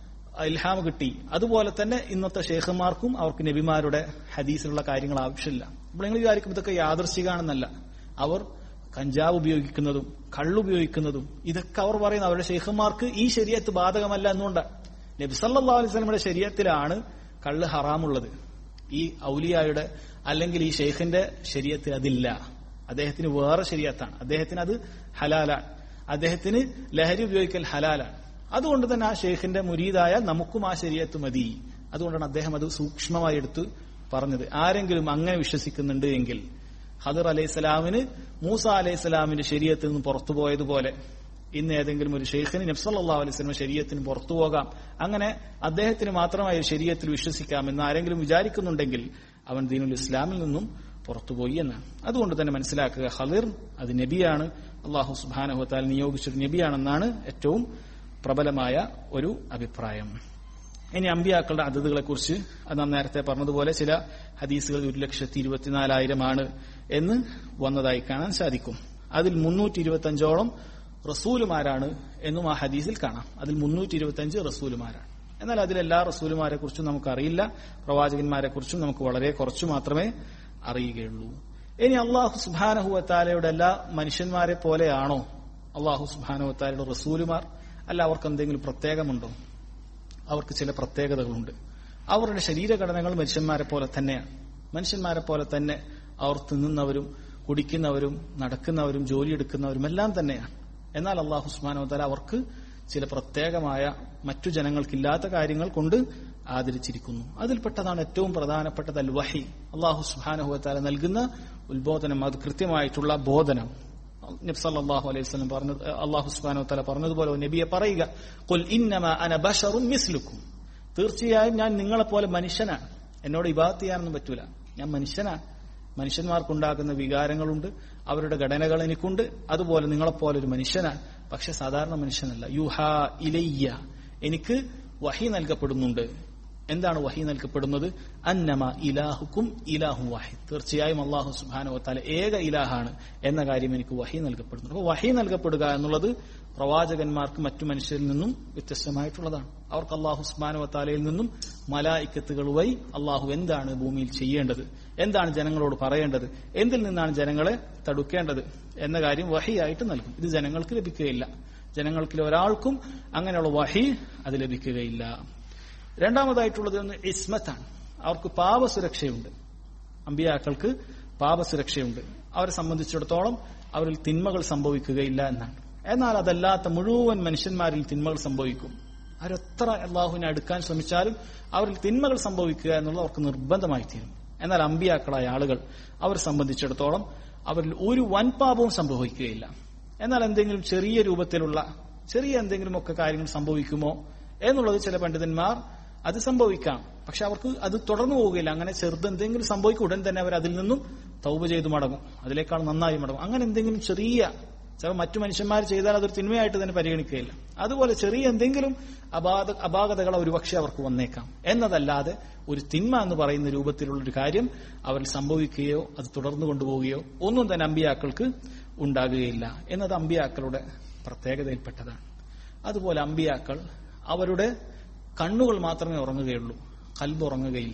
ഇൽഹാം കിട്ടി. അതുപോലെ തന്നെ ഇന്നത്തെ ഷെയ്ഖുമാർക്കും അവർക്ക് നബിമാരുടെ ഹദീസിലുള്ള കാര്യങ്ങൾ ആവശ്യമില്ല. അപ്പോൾ നിങ്ങൾ വിചാരിക്കും ഇതൊക്കെ യാദൃശ്ചികാണെന്നല്ല. അവർ കഞ്ചാവ് ഉപയോഗിക്കുന്നതും കള്ളുപയോഗിക്കുന്നതും ഇതൊക്കെ അവർ പറയുന്നത് അവരുടെ ഷെയ്ഖുമാർക്ക് ഈ ശരീഅത്ത് ബാധകമല്ല എന്നുകൊണ്ടാണ്. നബി സല്ലല്ലാഹു അലൈഹി വസല്ലമയുടെ ശരീഅത്തിലാണ് കള്ള് ഹറാമുള്ളത്. ഈ ഔലിയായുടെ അല്ലെങ്കിൽ ഈ ഷെയ്ഖിന്റെ ശരീഅത്തിൽ അതില്ല. അദ്ദേഹത്തിന് വേറെ ശരീഅത്താണ്, അദ്ദേഹത്തിന് അത് ഹലാലാണ്, അദ്ദേഹത്തിന് ലഹരി ഉപയോഗിക്കൽ ഹലാലാണ്. അതുകൊണ്ട് തന്നെ ആ ഷെയ്ഖിന്റെ മുരീദായ നമുക്കും ആ ശരീഅത്ത് മതി. അതുകൊണ്ടാണ് അദ്ദേഹം അത് സൂക്ഷ്മമായി എടുത്ത് പറഞ്ഞത്. ആരെങ്കിലും അങ്ങനെ വിശ്വസിക്കുന്നുണ്ട് എങ്കിൽ ഖദിർ അലൈഹിസ്സലാമിന് മൂസ അലൈഹിസ്സലാമിന്റെ ശരീഅത്തിൽ നിന്ന് പുറത്തുപോയതുപോലെ ഇന്ന് ഏതെങ്കിലും ഒരു ഷെയ്ഖിന് നബി സല്ലല്ലാഹു അലൈഹി വസല്ലം ശരീഅത്തിന് പുറത്തു പോകാം, അങ്ങനെ അദ്ദേഹത്തിന് മാത്രമായി ശരീഅത്തിൽ വിശ്വസിക്കാം എന്ന് ആരെങ്കിലും വിചാരിക്കുന്നുണ്ടെങ്കിൽ അവൻ ദീനുൽ ഇസ്ലാമിൽ നിന്നും പുറത്തുപോയി എന്നാണ്. അതുകൊണ്ട് തന്നെ മനസ്സിലാക്കുക, ഖദിർ അത് നബിയാണ്, അല്ലാഹു സുബ്ഹാനഹു വ തആല നിയോഗിച്ചൊരു നബിയാണെന്നാണ് ഏറ്റവും പ്രബലമായ ഒരു അഭിപ്രായം. ഇനി അമ്പിയാക്കളുടെ അദദുകളെ കുറിച്ച് അത് നാം നേരത്തെ പറഞ്ഞതുപോലെ ചില ഹദീസുകൾ ഒരു ലക്ഷത്തി ഇരുപത്തിനാലായിരമാണ് എന്ന് വന്നതായി കാണാൻ സാധിക്കും. അതിൽ മുന്നൂറ്റി ഇരുപത്തി അഞ്ചോളം റസൂലുമാരാണ് എന്നും ആ ഹദീസിൽ കാണാം. അതിൽ മുന്നൂറ്റി ഇരുപത്തി അഞ്ച് റസൂലുമാരാണ്. എന്നാൽ അതിലെല്ലാ റസൂലുമാരെ കുറിച്ചും നമുക്കറിയില്ല, പ്രവാചകന്മാരെ കുറിച്ചും നമുക്ക് വളരെ കുറച്ചു മാത്രമേ അറിയുകയുള്ളൂ. ഇനി അള്ളാഹു സുബ്ഹാനഹു വ തആലയുടെ എല്ലാ മനുഷ്യന്മാരെ പോലെയാണോ അള്ളാഹു സുബ്ഹാനഹു വ തആലയുടെ റസൂലുമാർ? അല്ല, അവർക്ക് എന്തെങ്കിലും പ്രത്യേകമുണ്ടോ? അവർക്ക് ചില പ്രത്യേകതകളുണ്ട്. അവരുടെ ശരീരഘടനകൾ മനുഷ്യന്മാരെ പോലെ തന്നെയാണ്. മനുഷ്യന്മാരെ പോലെ തന്നെ അവർ തിന്നുന്നവരും കുടിക്കുന്നവരും നടക്കുന്നവരും ജോലിയെടുക്കുന്നവരും എല്ലാം തന്നെയാണ്. എന്നാൽ അല്ലാഹു സുബ്ഹാനഹു വ തആല അവർക്ക് ചില പ്രത്യേകമായ മറ്റു ജനങ്ങൾക്കില്ലാത്ത കാര്യങ്ങൾ കൊണ്ട് ആദരിച്ചിരിക്കുന്നു. അതിൽപ്പെട്ടതാണ് ഏറ്റവും പ്രധാനപ്പെട്ടത് അൽ വഹി. അല്ലാഹു സുബ്ഹാനഹു വ തആല നൽകുന്ന ഉത്ബോധനം, അത് കൃത്യമായിട്ടുള്ള ബോധനം. നബി സല്ലല്ലാഹു അലൈഹി വസല്ലം പറഞ്ഞു, അല്ലാഹു സുബ്ഹാനഹു വ തആല പറഞ്ഞതുപോലെ നബിയെ പറയുക, ഖുൽ ഇന്നമാ അന ബശറുൻ മിസ്ലുക്കും, തീർച്ചയായും ഞാൻ നിങ്ങളെപ്പോലെ മനുഷ്യനാണ്, എന്നോട് ഇബാദത്ത് ചെയ്യാനൊന്നും പറ്റൂല, ഞാൻ മനുഷ്യനാണ്. മനുഷ്യന്മാർക്കുണ്ടാകുന്ന വികാരങ്ങളുണ്ട്, അവരുടെ ഘടനകൾ എനിക്കുണ്ട്, അതുപോലെ നിങ്ങളെപ്പോലെ ഒരു മനുഷ്യനാണ്. പക്ഷെ സാധാരണ മനുഷ്യനല്ല. യുഹാ ഇലയ്യ, എനിക്ക് വഹി നൽകപ്പെടുന്നുണ്ട്. എന്താണ് വഹി നൽകപ്പെടുന്നത്? അന്നമ ഇലാഹുക്കും ഇലാഹു വാഹിദ്, തീർച്ചയായും അല്ലാഹു സുബ്ഹാനഹു വ തആല ഏക ഇലാഹാണ് എന്ന കാര്യം എനിക്ക് വഹി നൽകപ്പെടുന്നു. അപ്പോൾ വഹി നൽകപ്പെടുക എന്നുള്ളത് പ്രവാചകന്മാർക്ക് മറ്റു മനുഷ്യരിൽ നിന്നും വ്യത്യസ്തമായിട്ടുള്ളതാണ്. അവർക്ക് അല്ലാഹു സുബ്ഹാനഹു വ തആലയിൽ നിന്നും മലായിക്കത്തുകൾ വഴി അല്ലാഹു എന്താണ് ഭൂമിയിൽ ചെയ്യേണ്ടത്, എന്താണ് ജനങ്ങളോട് പറയേണ്ടത്, എന്തിൽ നിന്നാണ് ജനങ്ങളെ തടുക്കേണ്ടത് എന്ന കാര്യം വഹിയായിട്ട് നൽകും. ഇത് ജനങ്ങൾക്ക് ലഭിക്കുകയില്ല. ജനങ്ങൾക്ക് ഒരാൾക്കും അങ്ങനെയുള്ള വഹി അത് ലഭിക്കുകയില്ല. രണ്ടാമതായിട്ടുള്ളത് ഇസ്മത്താണ്. അവർക്ക് പാപസുരക്ഷയുണ്ട്. അമ്പിയാക്കൾക്ക് പാപസുരക്ഷയുണ്ട്. അവരെ സംബന്ധിച്ചിടത്തോളം അവരിൽ തിന്മകൾ സംഭവിക്കുകയില്ല എന്നാണ്. എന്നാൽ അതല്ലാത്ത മുഴുവൻ മനുഷ്യന്മാരിൽ തിന്മകൾ സംഭവിക്കും. അവരെത്ര അള്ളാഹുവിനെ അടുക്കാൻ ശ്രമിച്ചാലും അവരിൽ തിന്മകൾ സംഭവിക്കുക എന്നുള്ളത് അവർക്ക് നിർബന്ധമായി തീരും. എന്നാൽ അമ്പിയാക്കളായ ആളുകൾ അവരെ സംബന്ധിച്ചിടത്തോളം അവരിൽ ഒരു വൻപാപവും സംഭവിക്കുകയില്ല. എന്നാൽ എന്തെങ്കിലും ചെറിയ രൂപത്തിലുള്ള ചെറിയ എന്തെങ്കിലുമൊക്കെ കാര്യങ്ങൾ സംഭവിക്കുമോ എന്നുള്ളത് ചില പണ്ഡിതന്മാർ അത് സംഭവിക്കാം, പക്ഷെ അവർക്ക് അത് തുടർന്നു പോവുകയില്ല. അങ്ങനെ ചെറുത് എന്തെങ്കിലും സംഭവിക്കും, ഉടൻ തന്നെ അവർ അതിൽ നിന്നും തൗബ ചെയ്ത് മടങ്ങും, അതിലേക്കാൾ നന്നായി മടങ്ങും. അങ്ങനെ എന്തെങ്കിലും ചെറിയ ചില മറ്റു മനുഷ്യന്മാർ ചെയ്താൽ അതൊരു തിന്മയായിട്ട് തന്നെ പരിഗണിക്കുകയില്ല. അതുപോലെ ചെറിയ എന്തെങ്കിലും അപാത അപാകതകൾ ഒരുപക്ഷെ അവർക്ക് വന്നേക്കാം. എന്നതല്ലാതെ ഒരു തിന്മ എന്ന് പറയുന്ന രൂപത്തിലുള്ളൊരു കാര്യം അവരിൽ സംഭവിക്കുകയോ അത് തുടർന്നു കൊണ്ടുപോവുകയോ ഒന്നും തന്നെ അമ്പിയാക്കൾക്ക് ഉണ്ടാകുകയില്ല എന്നത് അമ്പിയാക്കളുടെ പ്രത്യേകതയിൽപ്പെട്ടതാണ്. അതുപോലെ അമ്പിയാക്കൾ അവരുടെ കണ്ണുകൾ മാത്രമേ ഉറങ്ങുകയുള്ളൂ, ഖൽബ് ഉറങ്ങുകയില്ല.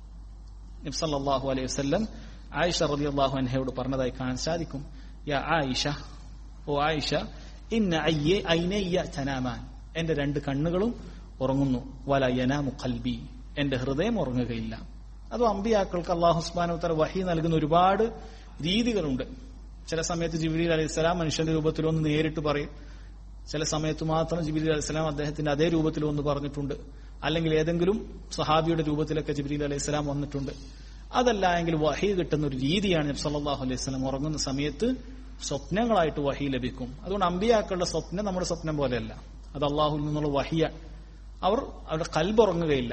നബി സല്ലല്ലാഹു അലൈഹി വസല്ലം ആയിഷ റളിയല്ലാഹു അൻഹയോട് പറഞ്ഞതായി കാണാൻ സാധിക്കും, യാ ആയിഷ, ഓ ആയിഷ, ഇന്ന അയ്യ ഐനയ്യ തനാമാൻ, എന്റെ രണ്ട് കണ്ണുകളും ഉറങ്ങുന്നു, വല യനാമു ഖൽബി, എന്റെ ഹൃദയം ഉറങ്ങുകയില്ല. അതോ അമ്പിയാക്കൾക്ക് അല്ലാഹു സുബ്ഹാനഹു വ തആല വഹി നൽകുന്ന ഒരുപാട് രീതികളുണ്ട്. ചില സമയത്ത് ജിബ്രീൽ അലൈഹിസ്സലാം മനുഷ്യന്റെ രൂപത്തിൽ ഒന്ന് നേരിട്ട് പറയും, ചില സമയത്ത് മാത്രം ജിബ്രീൽ അലൈഹിസ്സലാം അദ്ദേഹത്തിന്റെ അതേ രൂപത്തിൽ ഒന്ന് പറഞ്ഞിട്ടുണ്ട്, അല്ലെങ്കിൽ ഏതെങ്കിലും സഹാബിയുടെ രൂപത്തിലൊക്കെ ജിബ്രീൽ അലൈഹിസ്സലാം വന്നിട്ടുണ്ട്. അതല്ല എങ്കിൽ വഹി കിട്ടുന്ന ഒരു രീതിയാണ് നബി സല്ലല്ലാഹു അലൈഹി വസല്ലം ഉറങ്ങുന്ന സമയത്ത് സ്വപ്നങ്ങളായിട്ട് വഹി ലഭിക്കും. അതുകൊണ്ട് അമ്പിയാക്കളുടെ സ്വപ്നം നമ്മുടെ സ്വപ്നം പോലെയല്ല, അത് അള്ളാഹുവിൽ നിന്നുള്ള വഹിയാണ്. അവർ അവരുടെ ഖൽബ് ഉറങ്ങുകയില്ല,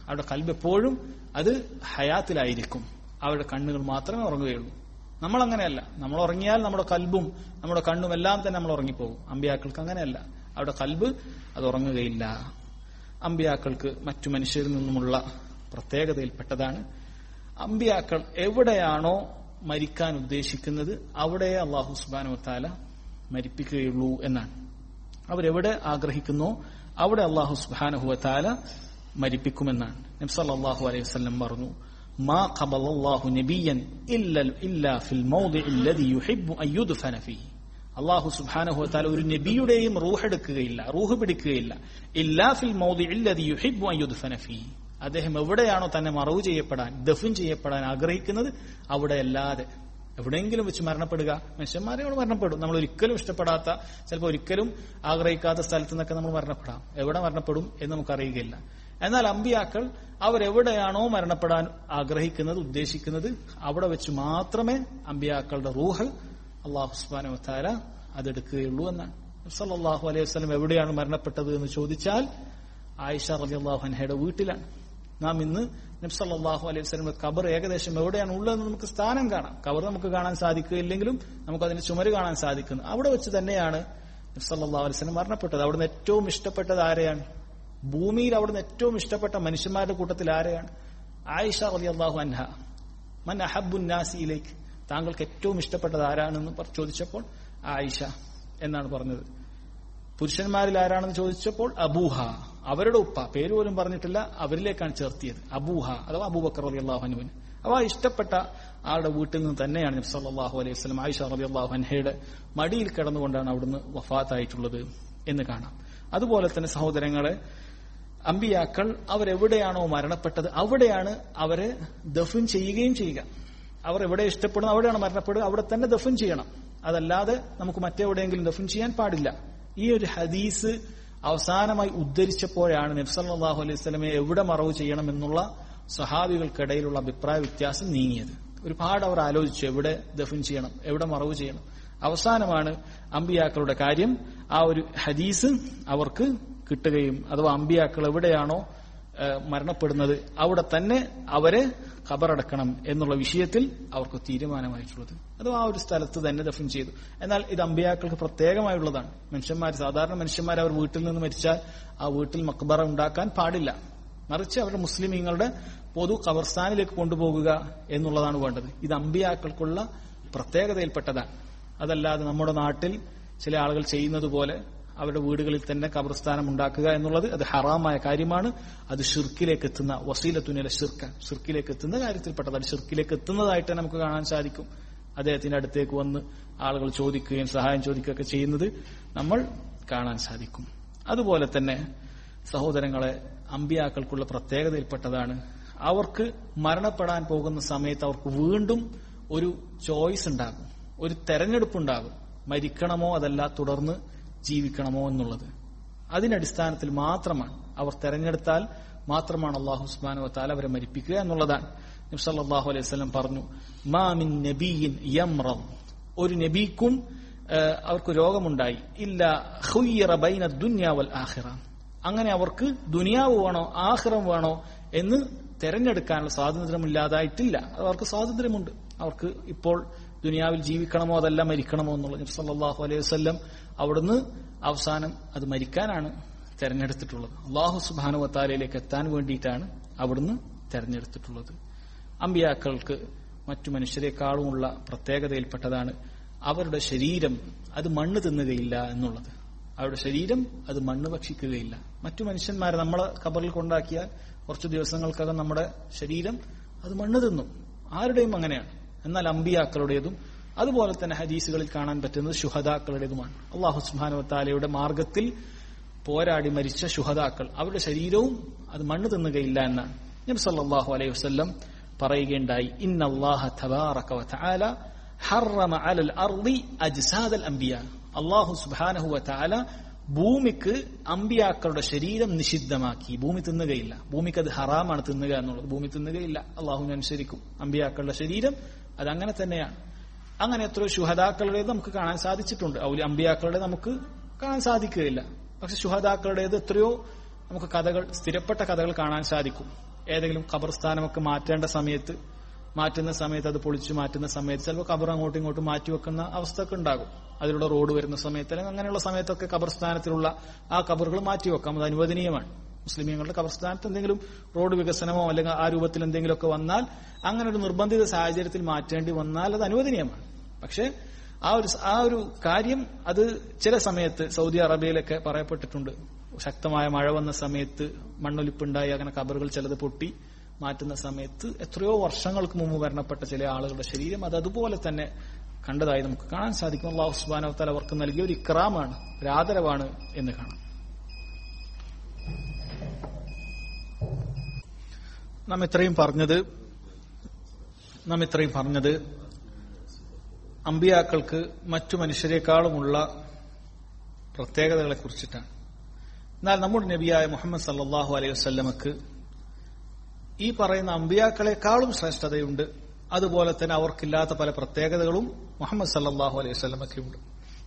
അവരുടെ കൽബ് എപ്പോഴും അത് ഹയാത്തിലായിരിക്കും. അവരുടെ കണ്ണുകൾ മാത്രമേ ഉറങ്ങുകയുള്ളൂ. നമ്മളങ്ങനെയല്ല. നമ്മൾ ഉറങ്ങിയാൽ നമ്മുടെ കൽബും നമ്മുടെ കണ്ണും എല്ലാം തന്നെ നമ്മൾ ഉറങ്ങിപ്പോകും. അമ്പിയാക്കൾക്ക് അങ്ങനെയല്ല. അവരുടെ കൽബ് അത് ഉറങ്ങുകയില്ല. അമ്പിയാക്കൾക്ക് മറ്റു മനുഷ്യരിൽ നിന്നുമുള്ള പ്രത്യേകതയിൽപ്പെട്ടതാണ്, അമ്പിയാക്കൾ എവിടെയാണോ മരിക്കാൻ ഉദ്ദേശിക്കുന്നത് അവിടെ അല്ലാഹു സുബ്ഹാനഹു വ തആല മരിപ്പിക്കുകയുള്ളൂ എന്നാണ്. അവരെവിടെ ആഗ്രഹിക്കുന്നോ അവിടെ അല്ലാഹു സുബ്ഹാനഹു വ തആല മരിപ്പിക്കുമെന്നാണ്. നബി സല്ലല്ലാഹു അലൈഹി വസല്ലം പറഞ്ഞു, മാ ഖബലല്ലാഹു നബിയ്യൻ ഇല്ല ഇല്ലാ ഫിൽ മൗദിഇ അല്ലദി യുഹിബ്ബു അൻ യുദ്ഫന ഫീഹി. അല്ലാഹു സുബ്ഹാനഹു വ തആല ഒരു നബിയുടെയും റൂഹ് എടുക്കുകയില്ല, റൂഹ് പിടിക്കുകയില്ല, ഇല്ലാ ഫിൽ മൗദിഇ അല്ലദി യുഹിബ്ബു അൻ യുദ്ഫന ഫീഹി. അദ്ദേഹം എവിടെയാണോ തന്നെ മറവ് ചെയ്യപ്പെടാൻ, ദഫൻ ചെയ്യപ്പെടാൻ ആഗ്രഹിക്കുന്നത് അവിടെ അല്ലാതെ. എവിടെയെങ്കിലും വെച്ച് മരണപ്പെടുക, മനുഷ്യന്മാരെ മരണപ്പെടും. നമ്മൾ ഒരിക്കലും ഇഷ്ടപ്പെടാത്ത, ചിലപ്പോൾ ഒരിക്കലും ആഗ്രഹിക്കാത്ത സ്ഥലത്തു നിന്നൊക്കെ നമ്മൾ മരണപ്പെടാം. എവിടെ മരണപ്പെടും എന്ന് നമുക്കറിയുകയില്ല. എന്നാൽ അമ്പിയാക്കൾ അവരെവിടെയാണോ മരണപ്പെടാൻ ആഗ്രഹിക്കുന്നത്, ഉദ്ദേശിക്കുന്നത്, അവിടെ വെച്ച് മാത്രമേ അമ്പിയാക്കളുടെ റൂഹ് അല്ലാഹു സുബ്ഹാനഹു വ തആല അതെടുക്കുകയുള്ളൂ എന്നാണ്. സല്ലല്ലാഹു അലൈഹി വസല്ലം എവിടെയാണ് മരണപ്പെട്ടത് എന്ന് ചോദിച്ചാൽ ആയിഷ റളിയല്ലാഹു അൻഹയുടെ വീട്ടിലാണ്. നാം ഇന്ന് നബി സല്ലല്ലാഹു അലൈഹി വസല്ലം ഖബർ ഏകദേശം എവിടെയാണ് ഉള്ളതെന്ന് നമുക്ക് സ്ഥാനം കാണാം. ഖബർ നമുക്ക് കാണാൻ സാധിക്കുകയില്ലെങ്കിലും നമുക്ക് അതിന്റെ ചുമര് കാണാൻ സാധിക്കുന്നു. അവിടെ വെച്ച് തന്നെയാണ് നബി സല്ലല്ലാഹു അലൈഹി വസല്ലം മരണപ്പെട്ടത്. അവിടുന്ന് ഏറ്റവും ഇഷ്ടപ്പെട്ടത് ആരെയാണ്? ഭൂമിയിൽ അവിടുന്ന് ഏറ്റവും ഇഷ്ടപ്പെട്ട മനുഷ്യന്മാരുടെ കൂട്ടത്തിൽ ആരെയാണ്? ആയിഷ റളിയല്ലാഹു അൻഹ. മൻ അഹബ്ബുൻ നാസി ഇലൈക്, താങ്കൾക്ക് ഏറ്റവും ഇഷ്ടപ്പെട്ടത് ആരാണെന്ന് ചോദിച്ചപ്പോൾ ആയിഷ എന്നാണ് പറഞ്ഞത്. പുരുഷന്മാരിൽ ആരാണെന്ന് ചോദിച്ചപ്പോൾ അബൂഹ, അവരുടെ ഉപ്പ, പേര് പോലും പറഞ്ഞിട്ടില്ല, അവരിലേക്കാണ് ചേർത്തിയത്. അബൂഹ അഥവാ അബൂബക്കർ റളിയല്ലാഹു അൻഹുവിന്. അവ ഇഷ്ടപ്പെട്ട ആളുടെ വീട്ടിൽ നിന്ന് തന്നെയാണ് നബി സല്ലല്ലാഹു അലൈഹി വസല്ലം ആയിഷ റളിയല്ലാഹു അൻഹയുടെ മടിയിൽ കിടന്നുകൊണ്ടാണ് അവിടുന്ന് വഫാത്തായിട്ടുള്ളത് എന്ന് കാണാം. അതുപോലെ തന്നെ സഹോദരങ്ങളെ, അമ്പിയാക്കൾ അവരെവിടെയാണോ മരണപ്പെട്ടത് അവിടെയാണ് അവരെ ദഫൻ ചെയ്യുകയും ചെയ്യുക. അവർ എവിടെ ഇഷ്ടപ്പെടുന്നു അവിടെയാണ് മരണപ്പെടുക, അവിടെ തന്നെ ദഫൻ ചെയ്യണം. അതല്ലാതെ നമുക്ക് മറ്റെവിടെയെങ്കിലും ദഫൻ ചെയ്യാൻ പാടില്ല. ഈ ഒരു ഹദീസ് അവസാനമായി ഉദ്ധരിച്ചപ്പോഴാണ് നബി സല്ലല്ലാഹു അലൈഹി വസല്ലമയെ എവിടെ മറവ് ചെയ്യണം എന്നുള്ള സഹാബികൾക്കിടയിലുള്ള അഭിപ്രായ വ്യത്യാസം നീങ്ങിയത്. ഒരുപാട് അവർ ആലോചിച്ചു, എവിടെ ദഫൻ ചെയ്യണം, എവിടെ മറവ് ചെയ്യണം. അവസാനമാണ് അമ്പിയാക്കളുടെ കാര്യം, ആ ഒരു ഹദീസ് അവർക്ക് കിട്ടുകയും, അഥവാ അമ്പിയാക്കൾ എവിടെയാണോ മരണപ്പെടുന്നത് അവിടെ തന്നെ അവരെ ഖബറടക്കണം എന്നുള്ള വിഷയത്തിൽ അവർക്ക് തീരുമാനമായിട്ടുള്ളത്. അത് ആ ഒരു സ്ഥലത്ത് തന്നെ ദഫൻ ചെയ്തു. എന്നാൽ ഇത് അമ്പിയാക്കൾക്ക് പ്രത്യേകമായുള്ളതാണ്. മനുഷ്യന്മാർ, സാധാരണ മനുഷ്യന്മാർ അവർ വീട്ടിൽ നിന്ന് മരിച്ചാൽ ആ വീട്ടിൽ മക്ബറ ഉണ്ടാക്കാൻ പാടില്ല. മറിച്ച് അവരുടെ മുസ്ലിമീങ്ങളുടെ പൊതു ഖബർസ്ഥാനിലേക്ക് കൊണ്ടുപോകുക എന്നുള്ളതാണ് വേണ്ടത്. ഇത് അമ്പിയാക്കൾക്കുള്ള പ്രത്യേകതയിൽപ്പെട്ടതാണ്. അതല്ലാതെ നമ്മുടെ നാട്ടിൽ ചില ആളുകൾ ചെയ്യുന്നത് പോലെ അവരുടെ വീടുകളിൽ തന്നെ ഖബർസ്ഥാനം ഉണ്ടാക്കുക എന്നുള്ളത് അത് ഹറാമായ കാര്യമാണ്. അത് ഷിർക്കിലേക്ക് എത്തുന്ന, വസീലത്തുനില ഷിർക്ക, ഷിർക്കിലേക്ക് എത്തുന്ന കാര്യത്തിൽപ്പെട്ടതാണ്. ഷിർക്കിലേക്ക് എത്തുന്നതായിട്ട് നമുക്ക് കാണാൻ സാധിക്കും. അദ്ദേഹത്തിന്റെ അടുത്തേക്ക് വന്ന് ആളുകൾ ചോദിക്കുകയും സഹായം ചോദിക്കുകയൊക്കെ ചെയ്യുന്നത് നമ്മൾ കാണാൻ സാധിക്കും. അതുപോലെ തന്നെ സഹോദരങ്ങളെ, അമ്പിയാക്കൾക്കുള്ള പ്രത്യേകതയിൽപ്പെട്ടതാണ്, അവർക്ക് മരണപ്പെടാൻ പോകുന്ന സമയത്ത് അവർക്ക് വീണ്ടും ഒരു ചോയ്സ് ഉണ്ടാകും, ഒരു തെരഞ്ഞെടുപ്പുണ്ടാകും. മരിക്കണമോ അതല്ല തുടർന്ന് ജീവിക്കണമോ എന്നുള്ളത്. അതിനടിസ്ഥാനത്തിൽ മാത്രമാണ്, അവർ തെരഞ്ഞെടുത്താൽ മാത്രമാണ് അല്ലാഹു സുബ്ഹാനഹു വ തആല അവരെ മരിപ്പിക്കുക എന്നുള്ളതാണ്. നബി സല്ലല്ലാഹു അലൈഹി വസല്ലം പറഞ്ഞു, മാ മിൻ നബിയ്യിൻ യംറദ്, ഒരു നബിക്കും അവർക്ക് രോഗമുണ്ടായി, ഇല്ല ഖുയ്യിറ ബൈന ദുനിയ വൽ ആഖിറ, അങ്ങനെ അവർക്ക് ദുനിയാവ് വേണോ ആഖിറം വേണോ എന്ന് തെരഞ്ഞെടുക്കാനുള്ള സ്വാതന്ത്ര്യമില്ലാതായിട്ടില്ല. അവർക്ക് സ്വാതന്ത്ര്യമുണ്ട്. അവർക്ക് ഇപ്പോൾ ദുനിയാവിൽ ജീവിക്കണമോ അതല്ല മരിക്കണമോ എന്നുള്ളത്. നബി സല്ലല്ലാഹു അലൈഹി വസല്ലം അവിടുന്ന് അവസാനം അത് മരിക്കാനാണ് തെരഞ്ഞെടുത്തിട്ടുള്ളത്. അല്ലാഹു സുബ്ഹാനഹു വ തആലയിലേക്ക് എത്താൻ വേണ്ടിയിട്ടാണ് അവിടുന്ന് തെരഞ്ഞെടുത്തിട്ടുള്ളത്. അമ്പിയാക്കൾക്ക് മറ്റു മനുഷ്യരെക്കാളുമുള്ള പ്രത്യേകതയിൽപ്പെട്ടതാണ് അവരുടെ ശരീരം അത് മണ്ണ് തിന്നുകയില്ല എന്നുള്ളത്. അവരുടെ ശരീരം അത് മണ്ണ് ഭക്ഷിക്കുകയില്ല. മറ്റു മനുഷ്യന്മാരെ നമ്മളെ ഖബറിൽ കൊണ്ടാക്കിയാൽ കുറച്ചു ദിവസങ്ങൾക്കകം നമ്മുടെ ശരീരം അത് മണ്ണ് തിന്നും. ആരുടെയും അങ്ങനെയാണ്. എന്നാൽ അമ്പിയാക്കളുടേതും അതുപോലെ തന്നെ ഹദീസുകളിൽ കാണാൻ പറ്റുന്നത് ശുഹദാക്കളുടേതുമാണ്. അല്ലാഹു സുബ്ഹാനഹു വ തആലയുടെ മാർഗത്തിൽ പോരാടി മരിച്ച ശുഹദാക്കൾ, അവരുടെ ശരീരവും അത് മണ്ണ് തിന്നുകയില്ല എന്നാണ് നബി സല്ലല്ലാഹു അലൈഹി വസല്ലം പറയുകയുണ്ടായി. ഇന്നല്ലാഹ തബാറക വ തആല ഹറമ അലൽ അർളി അജ്സാദൽ അംബിയാ, അല്ലാഹു സുബ്ഹാനഹു വ തആല ഭൂമിക്ക് അമ്പിയാക്കളുടെ ശരീരം നിഷിദ്ധമാക്കി. ഭൂമി തിന്നുകയില്ല. ഭൂമിക്ക് അത് ഹറാമാണ് തിന്നുക എന്നുള്ളത്. ഭൂമി തിന്നുകയില്ല, അള്ളാഹുവിനെ അനുസരിക്കും. അമ്പിയാക്കളുടെ ശരീരം അതങ്ങനെ തന്നെയാണ്. അങ്ങനെ എത്രയോ ശുഹദാക്കളുടേത് നമുക്ക് കാണാൻ സാധിച്ചിട്ടുണ്ട്. ഔലിയ അമ്പിയാക്കളുടെ നമുക്ക് കാണാൻ സാധിക്കുകയില്ല. പക്ഷെ ശുഹദാക്കളുടേത് എത്രയോ നമുക്ക് കഥകൾ, സ്ഥിരപ്പെട്ട കഥകൾ കാണാൻ സാധിക്കും. ഏതെങ്കിലും ഖബർസ്ഥാനമൊക്കെ മാറ്റേണ്ട സമയത്ത് മാറ്റുന്ന സമയത്ത് അത് പൊളിച്ചു മാറ്റുന്ന സമയത്ത് ചിലപ്പോൾ ഖബർ അങ്ങോട്ടും ഇങ്ങോട്ടും മാറ്റി വെക്കുന്ന അവസ്ഥ ഒക്കെ ഉണ്ടാകും. അതിലൂടെ റോഡ് വരുന്ന സമയത്ത് അല്ലെങ്കിൽ അങ്ങനെയുള്ള സമയത്തൊക്കെ ഖബർസ്ഥാനത്തിലുള്ള ആ ഖബറുകൾ മാറ്റിവെക്കാം. അത് അനുവദനീയമാണ്. മുസ്ലിമീങ്ങളുടെ ഖബർസ്ഥാനത്ത് എന്തെങ്കിലും റോഡ് വികസനമോ അല്ലെങ്കിൽ ആ രൂപത്തിൽ എന്തെങ്കിലുമൊക്കെ വന്നാൽ അങ്ങനെ ഒരു നിർബന്ധിത സാഹചര്യത്തിൽ മാറ്റേണ്ടി വന്നാൽ അത് അനുവദനീയമാണ്. പക്ഷേ ആ ഒരു ആ ഒരു കാര്യം അത് ചില സമയത്ത് സൗദി അറേബ്യയിലൊക്കെ പറയപ്പെട്ടിട്ടുണ്ട്. ശക്തമായ മഴ വന്ന സമയത്ത് മണ്ണൊലിപ്പുണ്ടായി അങ്ങനെ ഖബറുകൾ ചിലത് പൊട്ടി മാറ്റുന്ന സമയത്ത് എത്രയോ വർഷങ്ങൾക്ക് മുമ്പ് മരണപ്പെട്ട ചില ആളുകളുടെ ശരീരം അത് അതുപോലെ തന്നെ കണ്ടതായി നമുക്ക് കാണാൻ സാധിക്കും. അല്ലാഹു സുബ്ഹാനഹു വ തആല അവർക്ക് നൽകിയ ഒരു ഇക്റാമാണ്, ഒരു ആദരവാണ് എന്ന് കാണാം. നാം ഇത്രയും പറഞ്ഞത് നാം ഇത്രയും പറഞ്ഞത് അമ്പിയാക്കൾക്ക് മറ്റു മനുഷ്യരെക്കാളുമുള്ള പ്രത്യേകതകളെ കുറിച്ചിട്ടാണ്. എന്നാൽ നമ്മുടെ നബിയായ മുഹമ്മദ് സല്ലല്ലാഹു അലൈഹി വസല്ലമക്ക് ഈ പറയുന്ന അമ്പിയാക്കളെക്കാളും ശ്രേഷ്ഠതയുണ്ട്. അതുപോലെ തന്നെ അവർക്കില്ലാത്ത പല പ്രത്യേകതകളും മുഹമ്മദ് സല്ലല്ലാഹു അലൈഹി വസല്ലമക്കുണ്ട്.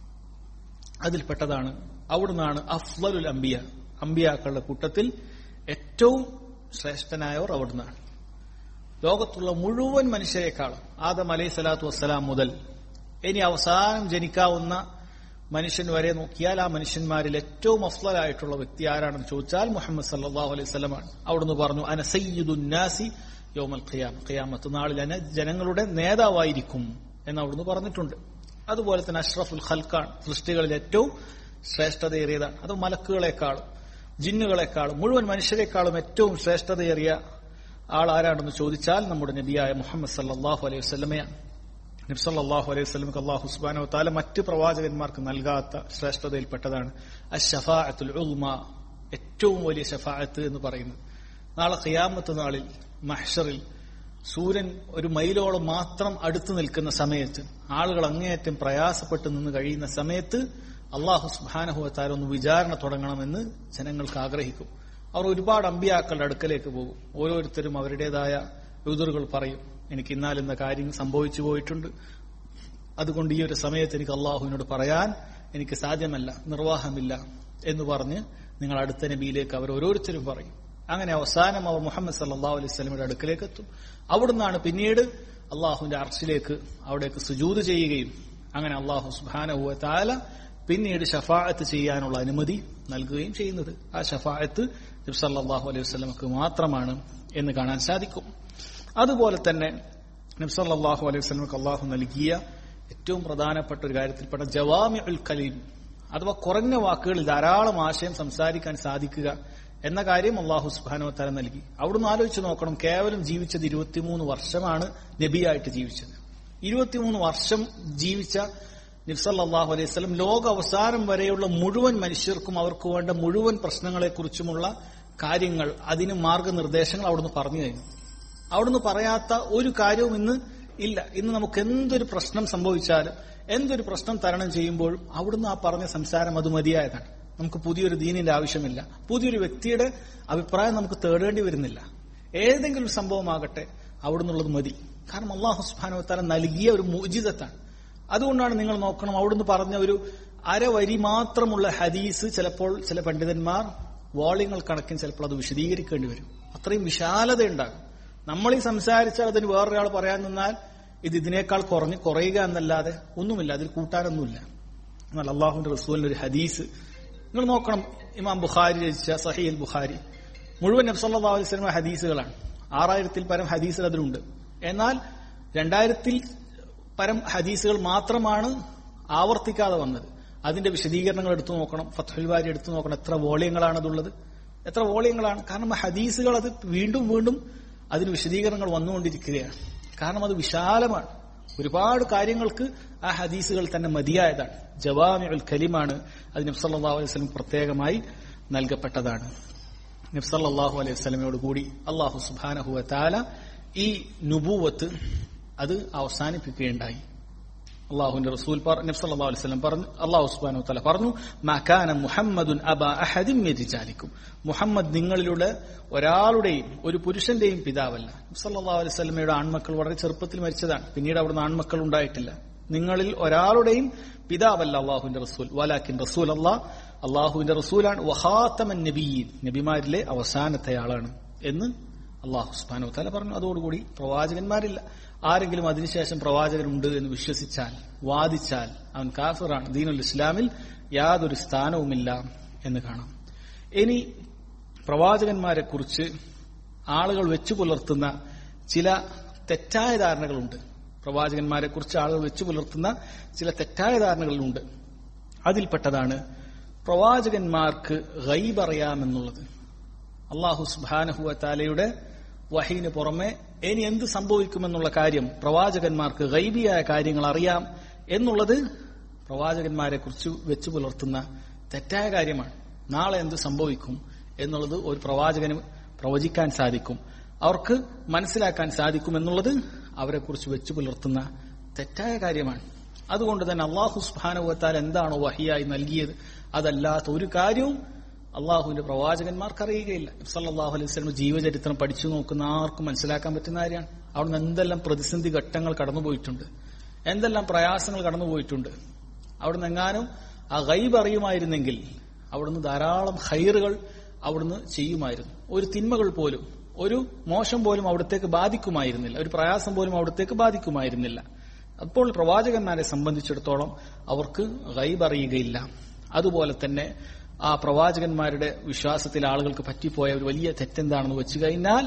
അതിൽപ്പെട്ടതാണ് അവിടുന്നാണ് അഫ്ളലുൽ അംബിയ, അമ്പിയാക്കളുടെ കൂട്ടത്തിൽ ഏറ്റവും ശ്രേഷ്ഠനായവർ അവിടുന്നാണ്. ലോകത്തുള്ള മുഴുവൻ മനുഷ്യരെക്കാളും ആദം അലൈഹി സ്വലാത്തു വസ്സലാം മുതൽ ഇനി അവസാനം ജനിക്കാവുന്ന മനുഷ്യൻ വരെ നോക്കിയാൽ ആ മനുഷ്യന്മാരിൽ ഏറ്റവും അഫ്ളലായിട്ടുള്ള വ്യക്തി ആരാണെന്ന് ചോദിച്ചാൽ മുഹമ്മദ് സല്ലല്ലാഹു അലൈഹി വസല്ലമാണ്. അവിടുന്ന് പറഞ്ഞു അന സയ്യിദുൻ നാസി യൗമൽ ഖിയാമ, ഖിയാമത്ത് നാളിൽ അന ജനങ്ങളുടെ നേതാവായിരിക്കും എന്ന് അവിടുന്ന് പറഞ്ഞിട്ടുണ്ട്. അതുപോലെ തന്നെ അഷ്റഫുൽ ഖൽഖാൻ, സൃഷ്ടികളിൽ ഏറ്റവും ശ്രേഷ്ഠതയേറിയതാണ്. അത് മലക്കുകളെക്കാളും ജിന്നുകളെക്കാളും മുഴുവൻ മനുഷ്യരെക്കാളും ഏറ്റവും ശ്രേഷ്ഠതയേറിയ ആൾ ആരാണെന്ന് ചോദിച്ചാൽ നമ്മുടെ നബിയായ മുഹമ്മദ് സല്ലല്ലാഹു അലൈഹി വസല്ലമയാണ്. നബി സല്ലല്ലാഹു അലൈഹി വസല്ലമക്ക് അല്ലാഹു സുബ്ഹാനഹു വ തആല മറ്റ് പ്രവാചകന്മാർക്ക് നൽകാത്ത ശ്രേഷ്ഠതയിൽപ്പെട്ടതാണ് അശ്ശഫാഅത്തുൽ ഉൾമ, ഏറ്റവും വലിയ ശഫാഅത്ത് എന്ന് പറയുന്നത്. നാളെ ഖിയാമത്ത് നാളിൽ മഹ്ശറിൽ സൂര്യൻ ഒരു മൈലോളം മാത്രം അടുത്തു നിൽക്കുന്ന സമയത്ത്, ആളുകൾ അങ്ങേയറ്റം പ്രയാസപ്പെട്ട് നിന്ന് കഴിയുന്ന സമയത്ത് അല്ലാഹു സുബ്ഹാനഹു വ തആല ഒന്ന് വിചാരണ തുടങ്ങണമെന്ന് ജനങ്ങൾക്ക് ആഗ്രഹിക്കും. അവർ ഒരുപാട് അമ്പിയാക്കളുടെ അടുക്കലേക്ക് പോകും. ഓരോരുത്തരും അവരുടേതായ ഉദറുകൾ പറയും. എനിക്ക് ഇന്നാലിന്ന കാര്യം സംഭവിച്ചു പോയിട്ടുണ്ട്, അതുകൊണ്ട് ഈ ഒരു സമയത്ത് എനിക്ക് അള്ളാഹുവിനോട് പറയാൻ എനിക്ക് സാധ്യമല്ല, നിർവാഹമില്ല എന്ന് പറഞ്ഞ് നിങ്ങൾ അടുത്ത നബിയിലേക്ക് അവർ ഓരോരുത്തരും പറയും. അങ്ങനെ അവസാനം അവർ മുഹമ്മദ് സല്ലല്ലാഹു അലൈഹി വസല്ലമയുടെ അടുക്കലേക്ക് എത്തും. അവിടുന്നാണ് പിന്നീട് അള്ളാഹുവിന്റെ അർശിലേക്ക് അവിടേക്ക് സുജൂദ് ചെയ്യുകയും അങ്ങനെ അള്ളാഹു സുബ്ഹാനഹു വ തആല പിന്നീട് ശഫാഅത്ത് ചെയ്യാനുള്ള അനുമതി നൽകുകയും ചെയ്യുന്നത്. ആ ശഫാഅത്ത് നബി സല്ലല്ലാഹു അലൈഹി വസല്ലമക്ക് മാത്രമാണ് എന്ന് കാണാൻ സാധിക്കും. അതുപോലെ തന്നെ നബി സല്ലല്ലാഹു അലൈഹി വസല്ലമക്ക് അള്ളാഹു നൽകിയ ഏറ്റവും പ്രധാനപ്പെട്ട ഒരു കാര്യത്തിൽപ്പെട്ട ജവാമിഉൽ കലീം, അഥവാ കുറഞ്ഞ വാക്കുകളിൽ ധാരാളം ആശയം സംസാരിക്കാൻ സാധിക്കുക എന്ന കാര്യം അള്ളാഹു സുബ്ഹാനഹു വ തആല നൽകി. അവിടുന്ന് ആലോചിച്ച് നോക്കണം, കേവലം ജീവിച്ചത് ഇരുപത്തിമൂന്ന് വർഷമാണ് നബിയായിട്ട് ജീവിച്ചത്. ഇരുപത്തിമൂന്ന് വർഷം ജീവിച്ച നബി സല്ലല്ലാഹു അലൈഹി വസല്ലം ലോക അവസാനം വരെയുള്ള മുഴുവൻ മനുഷ്യർക്കും അവർക്ക് വേണ്ട മുഴുവൻ പ്രശ്നങ്ങളെക്കുറിച്ചുമുള്ള കാര്യങ്ങൾ, അതിന് മാർഗനിർദ്ദേശങ്ങൾ അവിടുന്ന് പറഞ്ഞു കഴിഞ്ഞു. അവിടുന്ന് പറയാത്ത ഒരു കാര്യവും ഇന്ന് ഇല്ല. ഇന്ന് നമുക്ക് എന്തൊരു പ്രശ്നം സംഭവിച്ചാലും എന്തൊരു പ്രശ്നം തരണം ചെയ്യുമ്പോഴും അവിടുന്ന് ആ പറഞ്ഞ സംസാരം അത് മതിയായതാണ്. നമുക്ക് പുതിയൊരു ദീനിന്റെ ആവശ്യമില്ല, പുതിയൊരു വ്യക്തിയുടെ അഭിപ്രായം നമുക്ക് തേടേണ്ടി വരുന്നില്ല. ഏതെങ്കിലും സംഭവമാകട്ടെ അവിടുന്നുള്ളത് മതി. കാരണം അല്ലാഹു സുബ്ഹാനഹു വ തആല നൽകിയ ഒരു മുഅ്ജിസത്താണ്. അതുകൊണ്ടാണ് നിങ്ങൾ നോക്കണം, അവിടുന്ന് പറഞ്ഞ ഒരു അരവരി മാത്രമുള്ള ഹദീസ് ചിലപ്പോൾ ചില പണ്ഡിതന്മാർ വോളിയങ്ങൾ കണക്കിന് ചിലപ്പോൾ അത് വിശദീകരിക്കേണ്ടി വരും. അത്രയും വിശാലത ഉണ്ടാകും. നമ്മൾ ഈ സംസാരിച്ചാൽ അതിന് വേറൊരാൾ പറയാൻ നിന്നാൽ ഇത് ഇതിനേക്കാൾ കുറഞ്ഞ് കുറയുക എന്നല്ലാതെ ഒന്നുമില്ല, അതിൽ കൂട്ടാനൊന്നുമില്ല. എന്നാൽ അള്ളാഹുവിന്റെ റസൂലിന്റെ ഒരു ഹദീസ് നിങ്ങൾ നോക്കണം. ഇമാം ബുഖാരി രചിച്ച സഹീഹുൽ ബുഖാരി മുഴുവൻ നബി സല്ലല്ലാഹു അലൈഹി വസല്ലം ഹദീസുകളാണ്. ആറായിരത്തിൽ പരം ഹദീസുകൾ അതിലുണ്ട്. എന്നാൽ രണ്ടായിരത്തിൽ പരം ഹദീസുകൾ മാത്രമാണ് ആവർത്തിക്കാതെ വന്നത്. അതിന്റെ വിശദീകരണങ്ങൾ എടുത്തു നോക്കണം. ഫത്ഹുൽ ബാരി എടുത്തു നോക്കണം. എത്ര വോളിയങ്ങളാണ് അതുള്ളത്, എത്ര വോളിയങ്ങളാണ്. കാരണം ഹദീസുകൾ അത് വീണ്ടും വീണ്ടും അതിന് വിശദീകരണങ്ങൾ വന്നുകൊണ്ടിരിക്കുകയാണ്. കാരണം അത് വിശാലമാണ്. ഒരുപാട് കാര്യങ്ങൾക്ക് ആ ഹദീസുകൾ തന്നെ മതിയായതാണ്. ജവാമിഉൽ കലിമാണ്. അത് നബി സല്ലല്ലാഹു അലൈഹി വസല്ലം പ്രത്യേകമായി നൽകപ്പെട്ടതാണ്. നബി സല്ലല്ലാഹു അലൈഹി വസല്ലമയോട് കൂടി അല്ലാഹു സുബ്ഹാനഹു വ തആല ഈ നുബുവത്ത് അത് അവസാനിപ്പിക്കുകയുണ്ടായി. അള്ളാഹുവിന്റെ റസൂൽ നബി സല്ലല്ലാഹു അലൈഹി വസല്ലം പറഞ്ഞു, അല്ലാഹു സുബ്ഹാനഹു വ തആല പറഞ്ഞു, മാ കാന മുഹമ്മദുൻ അബാ അഹദിൻ മിൻ റിജാലിക്കും, മുഹമ്മദ് നിങ്ങളിലുള്ള ഒരാളുടെയും ഒരു പുരുഷന്റെയും പിതാവല്ല. നബി സല്ലല്ലാഹു അലൈഹി വസല്ലമയുടെ ആൺമക്കൾ വളരെ ചെറുപ്പത്തിൽ മരിച്ചതാണ്. പിന്നീട് അവിടുന്ന് ആൺമക്കൾ ഉണ്ടായിട്ടില്ല. നിങ്ങളിൽ ഒരാളുടെയും പിതാവല്ല അള്ളാഹുവിന്റെ റസൂൽ, വലാകിൻ റസൂൽ അല്ലാഹ്, അള്ളാഹുവിന്റെ റസൂലാണ്. വഖാതമൻ നബിയീൻ, നബിമാരിലെ അവസാനത്തെ ആളാണ് എന്ന് അള്ളാഹു സുബ്ഹാനഹു വ തആല പറഞ്ഞു. അതോടുകൂടി പ്രവാചകന്മാരില്ല. ആരെങ്കിലും അതിനുശേഷം പ്രവാചകനുണ്ട് എന്ന് വിശ്വസിച്ചാൽ, വാദിച്ചാൽ അവൻ കാഫിറാണ്, ദീനുൽ ഇസ്ലാമിൽ യാതൊരു സ്ഥാനവുമില്ല എന്ന് കാണാം. ഇനി പ്രവാചകന്മാരെ കുറിച്ച് ആളുകൾ വെച്ചു പുലർത്തുന്ന ചില തെറ്റായ ധാരണകളുണ്ട്. പ്രവാചകന്മാരെ കുറിച്ച് ആളുകൾ വെച്ചു പുലർത്തുന്ന ചില തെറ്റായ ധാരണകളുണ്ട്. അതിൽപ്പെട്ടതാണ് പ്രവാചകന്മാർക്ക് ഗൈബ് അറിയാമെന്നുള്ളത്. അല്ലാഹു സുബ്ഹാനഹു വ തആലയുടെ വഹീന് പുറമെ ഇനി എന്ത് സംഭവിക്കുമെന്നുള്ള കാര്യം പ്രവാചകന്മാർക്ക് ഗൈബിയായ കാര്യങ്ങൾ അറിയാം എന്നുള്ളത് പ്രവാചകന്മാരെ കുറിച്ച് വെച്ചു പുലർത്തുന്ന തെറ്റായ കാര്യമാണ്. നാളെ എന്ത് സംഭവിക്കും എന്നുള്ളത് ഒരു പ്രവാചകന് പ്രവചിക്കാൻ സാധിക്കും, അവർക്ക് മനസ്സിലാക്കാൻ സാധിക്കും എന്നുള്ളത് അവരെക്കുറിച്ച് വെച്ചു പുലർത്തുന്ന തെറ്റായ കാര്യമാണ്. അതുകൊണ്ട് തന്നെ അല്ലാഹു സുബ്ഹാനഹു വ തആല എന്താണോ വഹിയായി നൽകിയത് അതല്ലാത്ത ഒരു കാര്യവും അള്ളാഹുവിന്റെ പ്രവാചകന്മാർക്ക് അറിയുകയില്ല. സല്ലല്ലാഹു അലൈഹി വസല്ലം ജീവചരിത്രം പഠിച്ചു നോക്കുന്ന ആർക്കും മനസ്സിലാക്കാൻ പറ്റുന്ന കാര്യമാണ്. അവിടുന്ന് എന്തെല്ലാം പ്രതിസന്ധി ഘട്ടങ്ങൾ കടന്നുപോയിട്ടുണ്ട്, എന്തെല്ലാം പ്രയാസങ്ങൾ കടന്നുപോയിട്ടുണ്ട്. അവിടുന്ന് എങ്ങാനും ആ ഗൈബ് അറിയുമായിരുന്നെങ്കിൽ അവിടുന്ന് ധാരാളം ഖൈറുകൾ അവിടുന്ന് ചെയ്യുമായിരുന്നു. ഒരു തിന്മകൾ പോലും, ഒരു മോശം പോലും അവിടത്തേക്ക് ബാധിക്കുമായിരുന്നില്ല, ഒരു പ്രയാസം പോലും അവിടത്തേക്ക് ബാധിക്കുമായിരുന്നില്ല. അപ്പോൾ പ്രവാചകന്മാരെ സംബന്ധിച്ചിടത്തോളം അവർക്ക് ഗൈബ് അറിയുകയില്ല. അതുപോലെ തന്നെ ആ പ്രവാചകന്മാരുടെ വിശ്വാസത്തിൽ ആളുകൾക്ക് പറ്റിപ്പോയ ഒരു വലിയ തെറ്റെന്താണെന്ന് വെച്ചു കഴിഞ്ഞാൽ,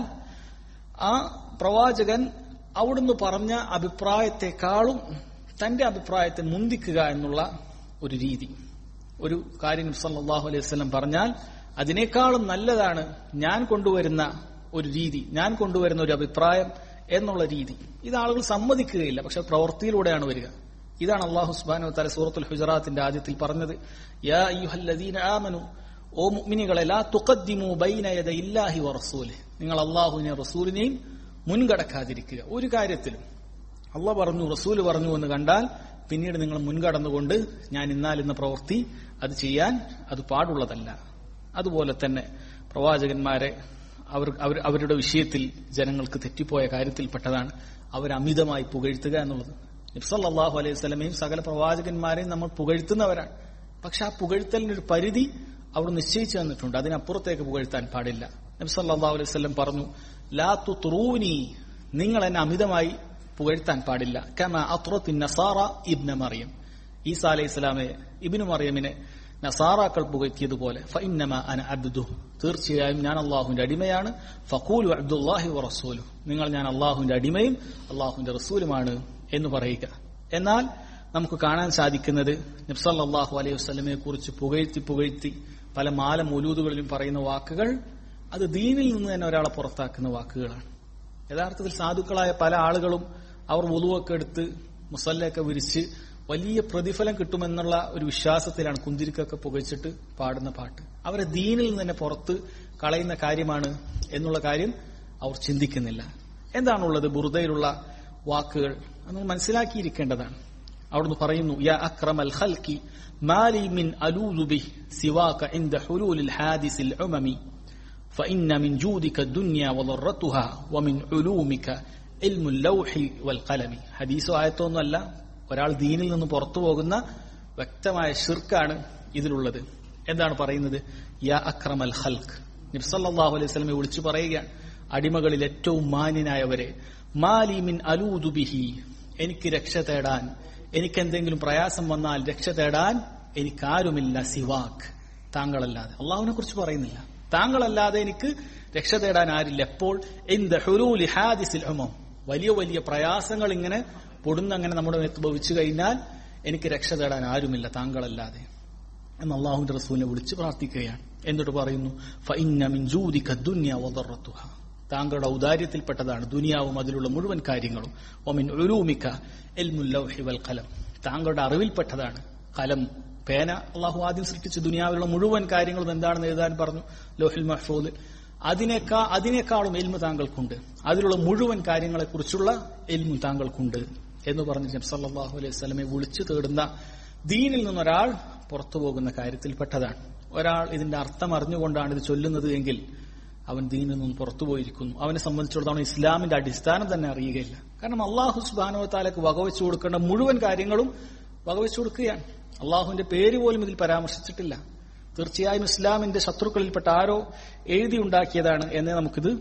ആ പ്രവാചകൻ അവിടുന്ന് പറഞ്ഞ അഭിപ്രായത്തെക്കാളും തന്റെ അഭിപ്രായത്തെ മുന്തിക്കുക എന്നുള്ള ഒരു രീതി. ഒരു കാര്യം സല്ലല്ലാഹു അലൈഹി വസല്ലം പറഞ്ഞാൽ അതിനേക്കാളും നല്ലതാണ് ഞാൻ കൊണ്ടുവരുന്ന ഒരു രീതി, ഞാൻ കൊണ്ടുവരുന്ന ഒരു അഭിപ്രായം എന്നുള്ള രീതി. ഇത് ആളുകൾ സമ്മതിക്കുകയില്ല, പക്ഷെ പ്രവൃത്തിയിലൂടെയാണ് വരിക. ഇതാണ് അല്ലാഹു സുബ്ഹാനഹു വ തആല സൂറത്തുൽ ഹുജറാത്തിന്റെ ആദ്യത്തിൽ പറഞ്ഞത്, യാ അയ്യുഹല്ലദീന ആമനു, ഓ മുഅ്മിനീങ്ങളെ, ലാ തുഖദ്ദിമു ബൈന യദയില്ലാഹി വറസൂലിഹി, നിങ്ങൾ അല്ലാഹുവിനെയും റസൂലിനെയും മുൻകടക്കാതിരിക്കുക. ഒരു കാര്യത്തിലും അല്ലാഹു പറഞ്ഞു റസൂൽ പറഞ്ഞു എന്ന് കണ്ടാൽ പിന്നീട് നിങ്ങൾ മുൻകടന്നുകൊണ്ട് ഞാൻ ഇന്നാലിന്ന പ്രവൃത്തി അത് ചെയ്യാൻ അത് പാടുള്ളതല്ല. അതുപോലെ തന്നെ പ്രവാചകന്മാരെ അവർ അവരുടെ വിഷയത്തിൽ ജനങ്ങൾക്ക് തെറ്റിപ്പോയ കാര്യത്തിൽപ്പെട്ടതാണ് അവർ അമിതമായി പുകഴ്ത്തുക എന്നുള്ളത്. നബി സല്ലല്ലാഹു അലൈഹി വസല്ലമയും സകല പ്രവാചകന്മാരെയും നമ്മൾ പുകഴ്ത്തുന്നവരാണ്. പക്ഷെ ആ പുകഴ്ത്തലിനൊരു പരിധി അവർ നിശ്ചയിച്ചു തന്നിട്ടുണ്ട്, അതിനപ്പുറത്തേക്ക് പുകഴ്ത്താൻ പാടില്ല. നബി സല്ലല്ലാഹു അലൈഹി വസല്ലം പറഞ്ഞു, ലാ തുത്രൂനി, നിങ്ങൾ എന്നെ അമിതമായി പുകഴ്ത്താൻ പാടില്ല. കമാ അത്റത്തിൻ നസാറ ഇബ്ന മറിയം, ഈസാ അലൈഹി സ്വലാമെ ഇബ്നു മറിയമിനെ നസാറാക്കൾ പുകഴ്ത്തിയതുപോലെ. ഫഇന്നമാ അന അബ്ദു, തീർച്ചയായും ഞാൻ അള്ളാഹുവിന്റെ അടിമയാണ്. ഫഖൂലു അബ്ദുല്ലാഹി വറസൂലുഹു, നിങ്ങൾ ഞാൻ അള്ളാഹുവിന്റെ അടിമയും അള്ളാഹുവിന്റെ റസൂലുമാണ് എന്ന് പറയുക. എന്നാൽ നമുക്ക് കാണാൻ സാധിക്കുന്നത് നബി സല്ലല്ലാഹു അലൈഹി വസല്ലമയെ കുറിച്ച് പുകഴ്ത്തി പുകഴ്ത്തി പല മാല മൗലൂദുകളിലും പറയുന്ന വാക്കുകൾ അത് ദീനിൽ നിന്ന് തന്നെ ഒരാളെ പുറത്താക്കുന്ന വാക്കുകളാണ്. യഥാർത്ഥത്തിൽ സാധുക്കളായ പല ആളുകളും അവർ വുളുവൊക്കെ എടുത്ത് മുസല്ലയൊക്കെ വിരിച്ച് വലിയ പ്രതിഫലം കിട്ടുമെന്നുള്ള ഒരു വിശ്വാസത്തിലാണ് കുന്തിരിക്കൊക്കെ പുകച്ചിട്ട് പാടുന്ന പാട്ട്. അവരെ ദീനിൽ നിന്ന് തന്നെ പുറത്ത് കളയുന്ന കാര്യമാണ് എന്നുള്ള കാര്യം അവർ ചിന്തിക്കുന്നില്ല. എന്താണുള്ളത് ബുർദയിലുള്ള വാക്കുകൾ നമ്മൾ മനസ്സിലാക്കിയിരിക്കേണ്ടതാണ്. അവിടുന്ന് പറയുന്നു, യാ അക്രമൽ ഖൽഖി മാലി മിൻ അലൂദു ബിഹി സിവാക ഇൻദ ഹുലൂലിൽ ഹാദിസിൽ ഉമമി ഫഇന്ന മിൻ ജൂദിക ദുനിയ വദറതുഹാ വമിൻ ഉലൂമിക ഇൽമുൽ ലൗഹി വൽ ഖലമി. ഹദീസോ ആയത്തൊന്നുമല്ല, ഒരാൾ ദീനിൽ നിന്ന് പുറത്തു പോകുന്ന വ്യക്തമായ ശിർക്കാണ് ഇതിലുള്ളത്. എന്താണ് പറയുന്നത്? യാ അക്രമൽ ഖൽഖ്, നബി സല്ലല്ലാഹു അലൈഹി വസല്ലമയെ വിളിച്ചു പറയുകയാണ്, അടിമകളിൽ ഏറ്റവും മാന്യനായവരെ, മാലി മിൻ അലൂദു ബിഹി, എനിക്ക് രക്ഷ തേടാൻ, എനിക്ക് എന്തെങ്കിലും പ്രയാസം വന്നാൽ രക്ഷ തേടാൻ എനിക്കാരുമില്ല, സിവാക്ക്, താങ്കളല്ലാതെ. അള്ളാഹുവിനെ കുറിച്ച് പറയുന്നില്ല, താങ്കളല്ലാതെ എനിക്ക് രക്ഷ തേടാൻ ആരില്ല. എപ്പോൾ? ഇൻദ ഹുലൂലി ഹാദിസിൽ ഉമം, വലിയ വലിയ പ്രയാസങ്ങൾ ഇങ്ങനെ പൊടുന്നങ്ങനെ നമ്മുടെ മേത്ത് ഭവിച്ചു കഴിഞ്ഞാൽ എനിക്ക് രക്ഷ തേടാൻ ആരുമില്ല താങ്കളല്ലാതെ എന്ന് അള്ളാഹുവിന്റെ റസൂലിനെ വിളിച്ച് പ്രാർത്ഥിക്കുകയാണ്. എന്നിട്ട് പറയുന്നു, ഫഇന്ന മിൻ ജൂദിക ദുനിയ വദറതുഹാ, താങ്കളുടെ ഔദാര്യത്തിൽപ്പെട്ടതാണ് ദുനിയാവും അതിലുള്ള മുഴുവൻ കാര്യങ്ങളും. വമിൻ ഉലൂമിക ഇൽമുൽ ലൗഹി വൽ ഖലം, താങ്കളുടെ അറിവിൽപ്പെട്ടതാണ് ഖലം, പേന. അള്ളാഹു ആദ്യം സൃഷ്ടിച്ച ദുനിയാവിലുള്ള മുഴുവൻ കാര്യങ്ങളും എന്താണെന്ന് എഴുതാൻ പറഞ്ഞു ലൗഹിൽ മഹ്ഫൂദ്. അതിനേക്കാ അതിനേക്കാളും ഇൽമു താങ്കൾക്കുണ്ട്, അതിലുള്ള മുഴുവൻ കാര്യങ്ങളെക്കുറിച്ചുള്ള ഇൽമു താങ്കൾക്കുണ്ട് എന്ന് പറഞ്ഞ് നബി സല്ലല്ലാഹു അലൈഹി വസല്ലമയെ വിളിച്ചു തേടുന്ന ദീനിൽ നിന്നൊരാൾ പുറത്തു പോകുന്ന കാര്യത്തിൽപ്പെട്ടതാണ്. ഒരാൾ ഇതിന്റെ അർത്ഥം അറിഞ്ഞുകൊണ്ടാണ് ഇത് ചൊല്ലുന്നത് എങ്കിൽ അവൻ ദീനിൽ നിന്ന് പുറത്തുപോയിരിക്കുന്നു. അവനെ സംബന്ധിച്ചിടത്തോളം ഇസ്ലാമിന്റെ അടിസ്ഥാനം തന്നെ അറിയുകയില്ല. കാരണം അള്ളാഹു സുബ്ഹാനഹു വ തആലക്ക് വകവെച്ചു കൊടുക്കേണ്ട മുഴുവൻ കാര്യങ്ങളും വകവെച്ചു കൊടുക്കുകയാണ്. അള്ളാഹുവിന്റെ പേര് പോലും ഇതിൽ പരാമർശിച്ചിട്ടില്ല. തീർച്ചയായും ഇസ്ലാമിന്റെ ശത്രുക്കളിൽപ്പെട്ട ആരോ എഴുതിയുണ്ടാക്കിയതാണ് എന്നേ നമുക്കിത്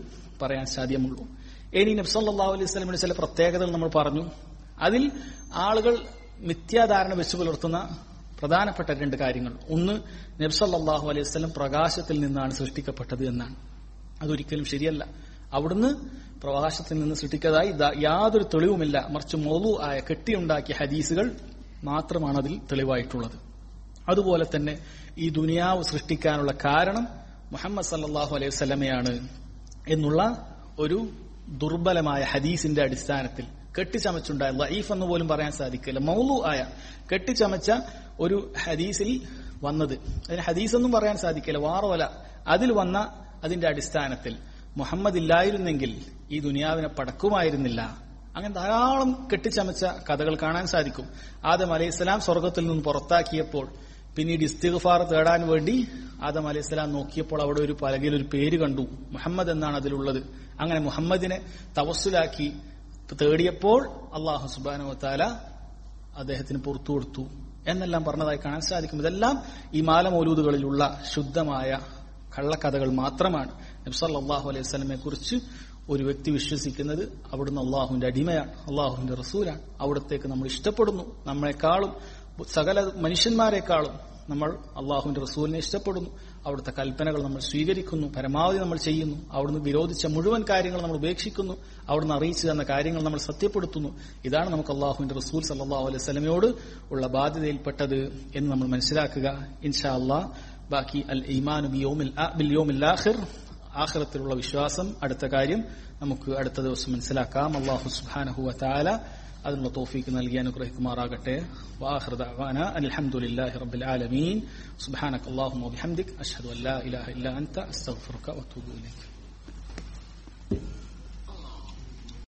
പറയാൻ സാധ്യമുള്ളൂ. ഇനി നബി സല്ലല്ലാഹു അലൈഹി വസല്ലമയുടെ ചില പ്രത്യേകതകൾ നമ്മൾ പറഞ്ഞു. അതിൽ ആളുകൾ മിഥ്യാധാരണ വെച്ചു പുലർത്തുന്ന പ്രധാനപ്പെട്ട രണ്ട് കാര്യങ്ങൾ. ഒന്ന്, നബി സല്ലല്ലാഹു അലൈഹി വസല്ലം പ്രകാശത്തിൽ നിന്നാണ് സൃഷ്ടിക്കപ്പെട്ടത് എന്നാണ്. അതൊരിക്കലും ശരിയല്ല. അവിടുന്ന് പ്രകാശത്തിൽ നിന്ന് സൃഷ്ടിക്കതായി യാതൊരു തെളിവുമില്ല. മറിച്ച് മൗലൂ ആയ കെട്ടിയുണ്ടാക്കിയ ഹദീസുകൾ മാത്രമാണ് അതിൽ തെളിവായിട്ടുള്ളത്. അതുപോലെ തന്നെ ഈ ദുനിയാവ് സൃഷ്ടിക്കാനുള്ള കാരണം മുഹമ്മദ് സല്ലല്ലാഹു അലൈഹി വസല്ലമയാണ് എന്നുള്ള ഒരു ദുർബലമായ ഹദീസിന്റെ അടിസ്ഥാനത്തിൽ കെട്ടിച്ചമച്ചുണ്ടായ ലഈഫ് എന്ന് പോലും പറയാൻ സാധിക്കില്ല, മൗലൂ ആയ കെട്ടിച്ചമച്ച ഒരു ഹദീസിൽ വന്നത്, അതിന് ഹദീസ് ഒന്നും പറയാൻ സാധിക്കില്ല, വാറോല അതിൽ വന്ന അതിന്റെ അടിസ്ഥാനത്തിൽ മുഹമ്മദ് ഇല്ലായിരുന്നെങ്കിൽ ഈ ദുനിയാവിനെ പടക്കുമായിരുന്നില്ല. അങ്ങനെ ധാരാളം കെട്ടിച്ചമച്ച കഥകൾ കാണാൻ സാധിക്കും. ആദം അലൈഹിസ്സലാം സ്വർഗത്തിൽ നിന്ന് പുറത്താക്കിയപ്പോൾ പിന്നീട് ഇസ്തിഗ്ഫാർ തേടാൻ വേണ്ടി ആദം അലൈഹിസ്സലാം നോക്കിയപ്പോൾ അവിടെ ഒരു പലകയിൽ ഒരു പേര് കണ്ടു, മുഹമ്മദ് എന്നാണ് അതിലുള്ളത്. അങ്ങനെ മുഹമ്മദിനെ തവസ്സുലാക്കി തേടിയപ്പോൾ അല്ലാഹു സുബ്ഹാനഹു വ തആല അദ്ദേഹത്തിന് പുറത്തു കൊടുത്തു എന്നെല്ലാം പറഞ്ഞതായി കാണാൻ സാധിക്കും. ഇതെല്ലാം ഈ മാല മൗലൂദുകളിലുള്ള ശുദ്ധമായ കള്ളക്കഥകൾ മാത്രമാണ്. നബി സല്ലല്ലാഹു അലൈഹി വസല്ലമയെ കുറിച്ച് ഒരു വ്യക്തി വിശ്വസിക്കുന്നത് അവിടുന്ന് അള്ളാഹുവിന്റെ അടിമയാണ്, അള്ളാഹുവിന്റെ റസൂലാണ്, അവിടത്തേക്ക് നമ്മൾ ഇഷ്ടപ്പെടുന്നു. നമ്മളെക്കാളും സകല മനുഷ്യന്മാരെക്കാളും നമ്മൾ അള്ളാഹുവിന്റെ റസൂലിനെ ഇഷ്ടപ്പെടുന്നു. അവിടുത്തെ കൽപ്പനകൾ നമ്മൾ സ്വീകരിക്കുന്നു, പരമാവധി നമ്മൾ ചെയ്യുന്നു. അവിടുന്ന് വിരോധിച്ച മുഴുവൻ കാര്യങ്ങൾ നമ്മൾ ഉപേക്ഷിക്കുന്നു. അവിടുന്ന് അറിയിച്ചു തന്ന കാര്യങ്ങൾ നമ്മൾ സത്യപ്പെടുത്തുന്നു. ഇതാണ് നമുക്ക് അള്ളാഹുവിന്റെ റസൂൽ സല്ലല്ലാഹു അലൈഹി വസല്ലമയോട് ഉള്ള ബാധ്യതയിൽപ്പെട്ടത് എന്ന് നമ്മൾ മനസ്സിലാക്കുക. ഇൻഷാ അല്ലാഹ് ബാക്കി അൽ ഈമാനു ബിൽ യൗമിൽ ആഖിർ, ആഖിറത്തിലുള്ള വിശ്വാസം, അടുത്ത കാര്യം നമുക്ക് അടുത്ത ദിവസം മനസ്സിലാക്കാം. അല്ലാഹു സുബ്ഹാനഹു വ തആല അതിനുള്ള തൗഫീഖ് നൽകി അനുഗ്രഹിക്കുമാറാകട്ടെ. വആഖിറു ദഅവാനാ അൽഹംദുലില്ലാഹി റബ്ബിൽ ആലമീൻ. സുബ്ഹാനക അല്ലാഹുമ്മ വബിഹംദിക അഷ്ഹദു അൻ ലാ ഇലാഹ ഇല്ലാ അൻത അസ്തഗ്ഫിറുക വഅതൂബു ഇലൈക്.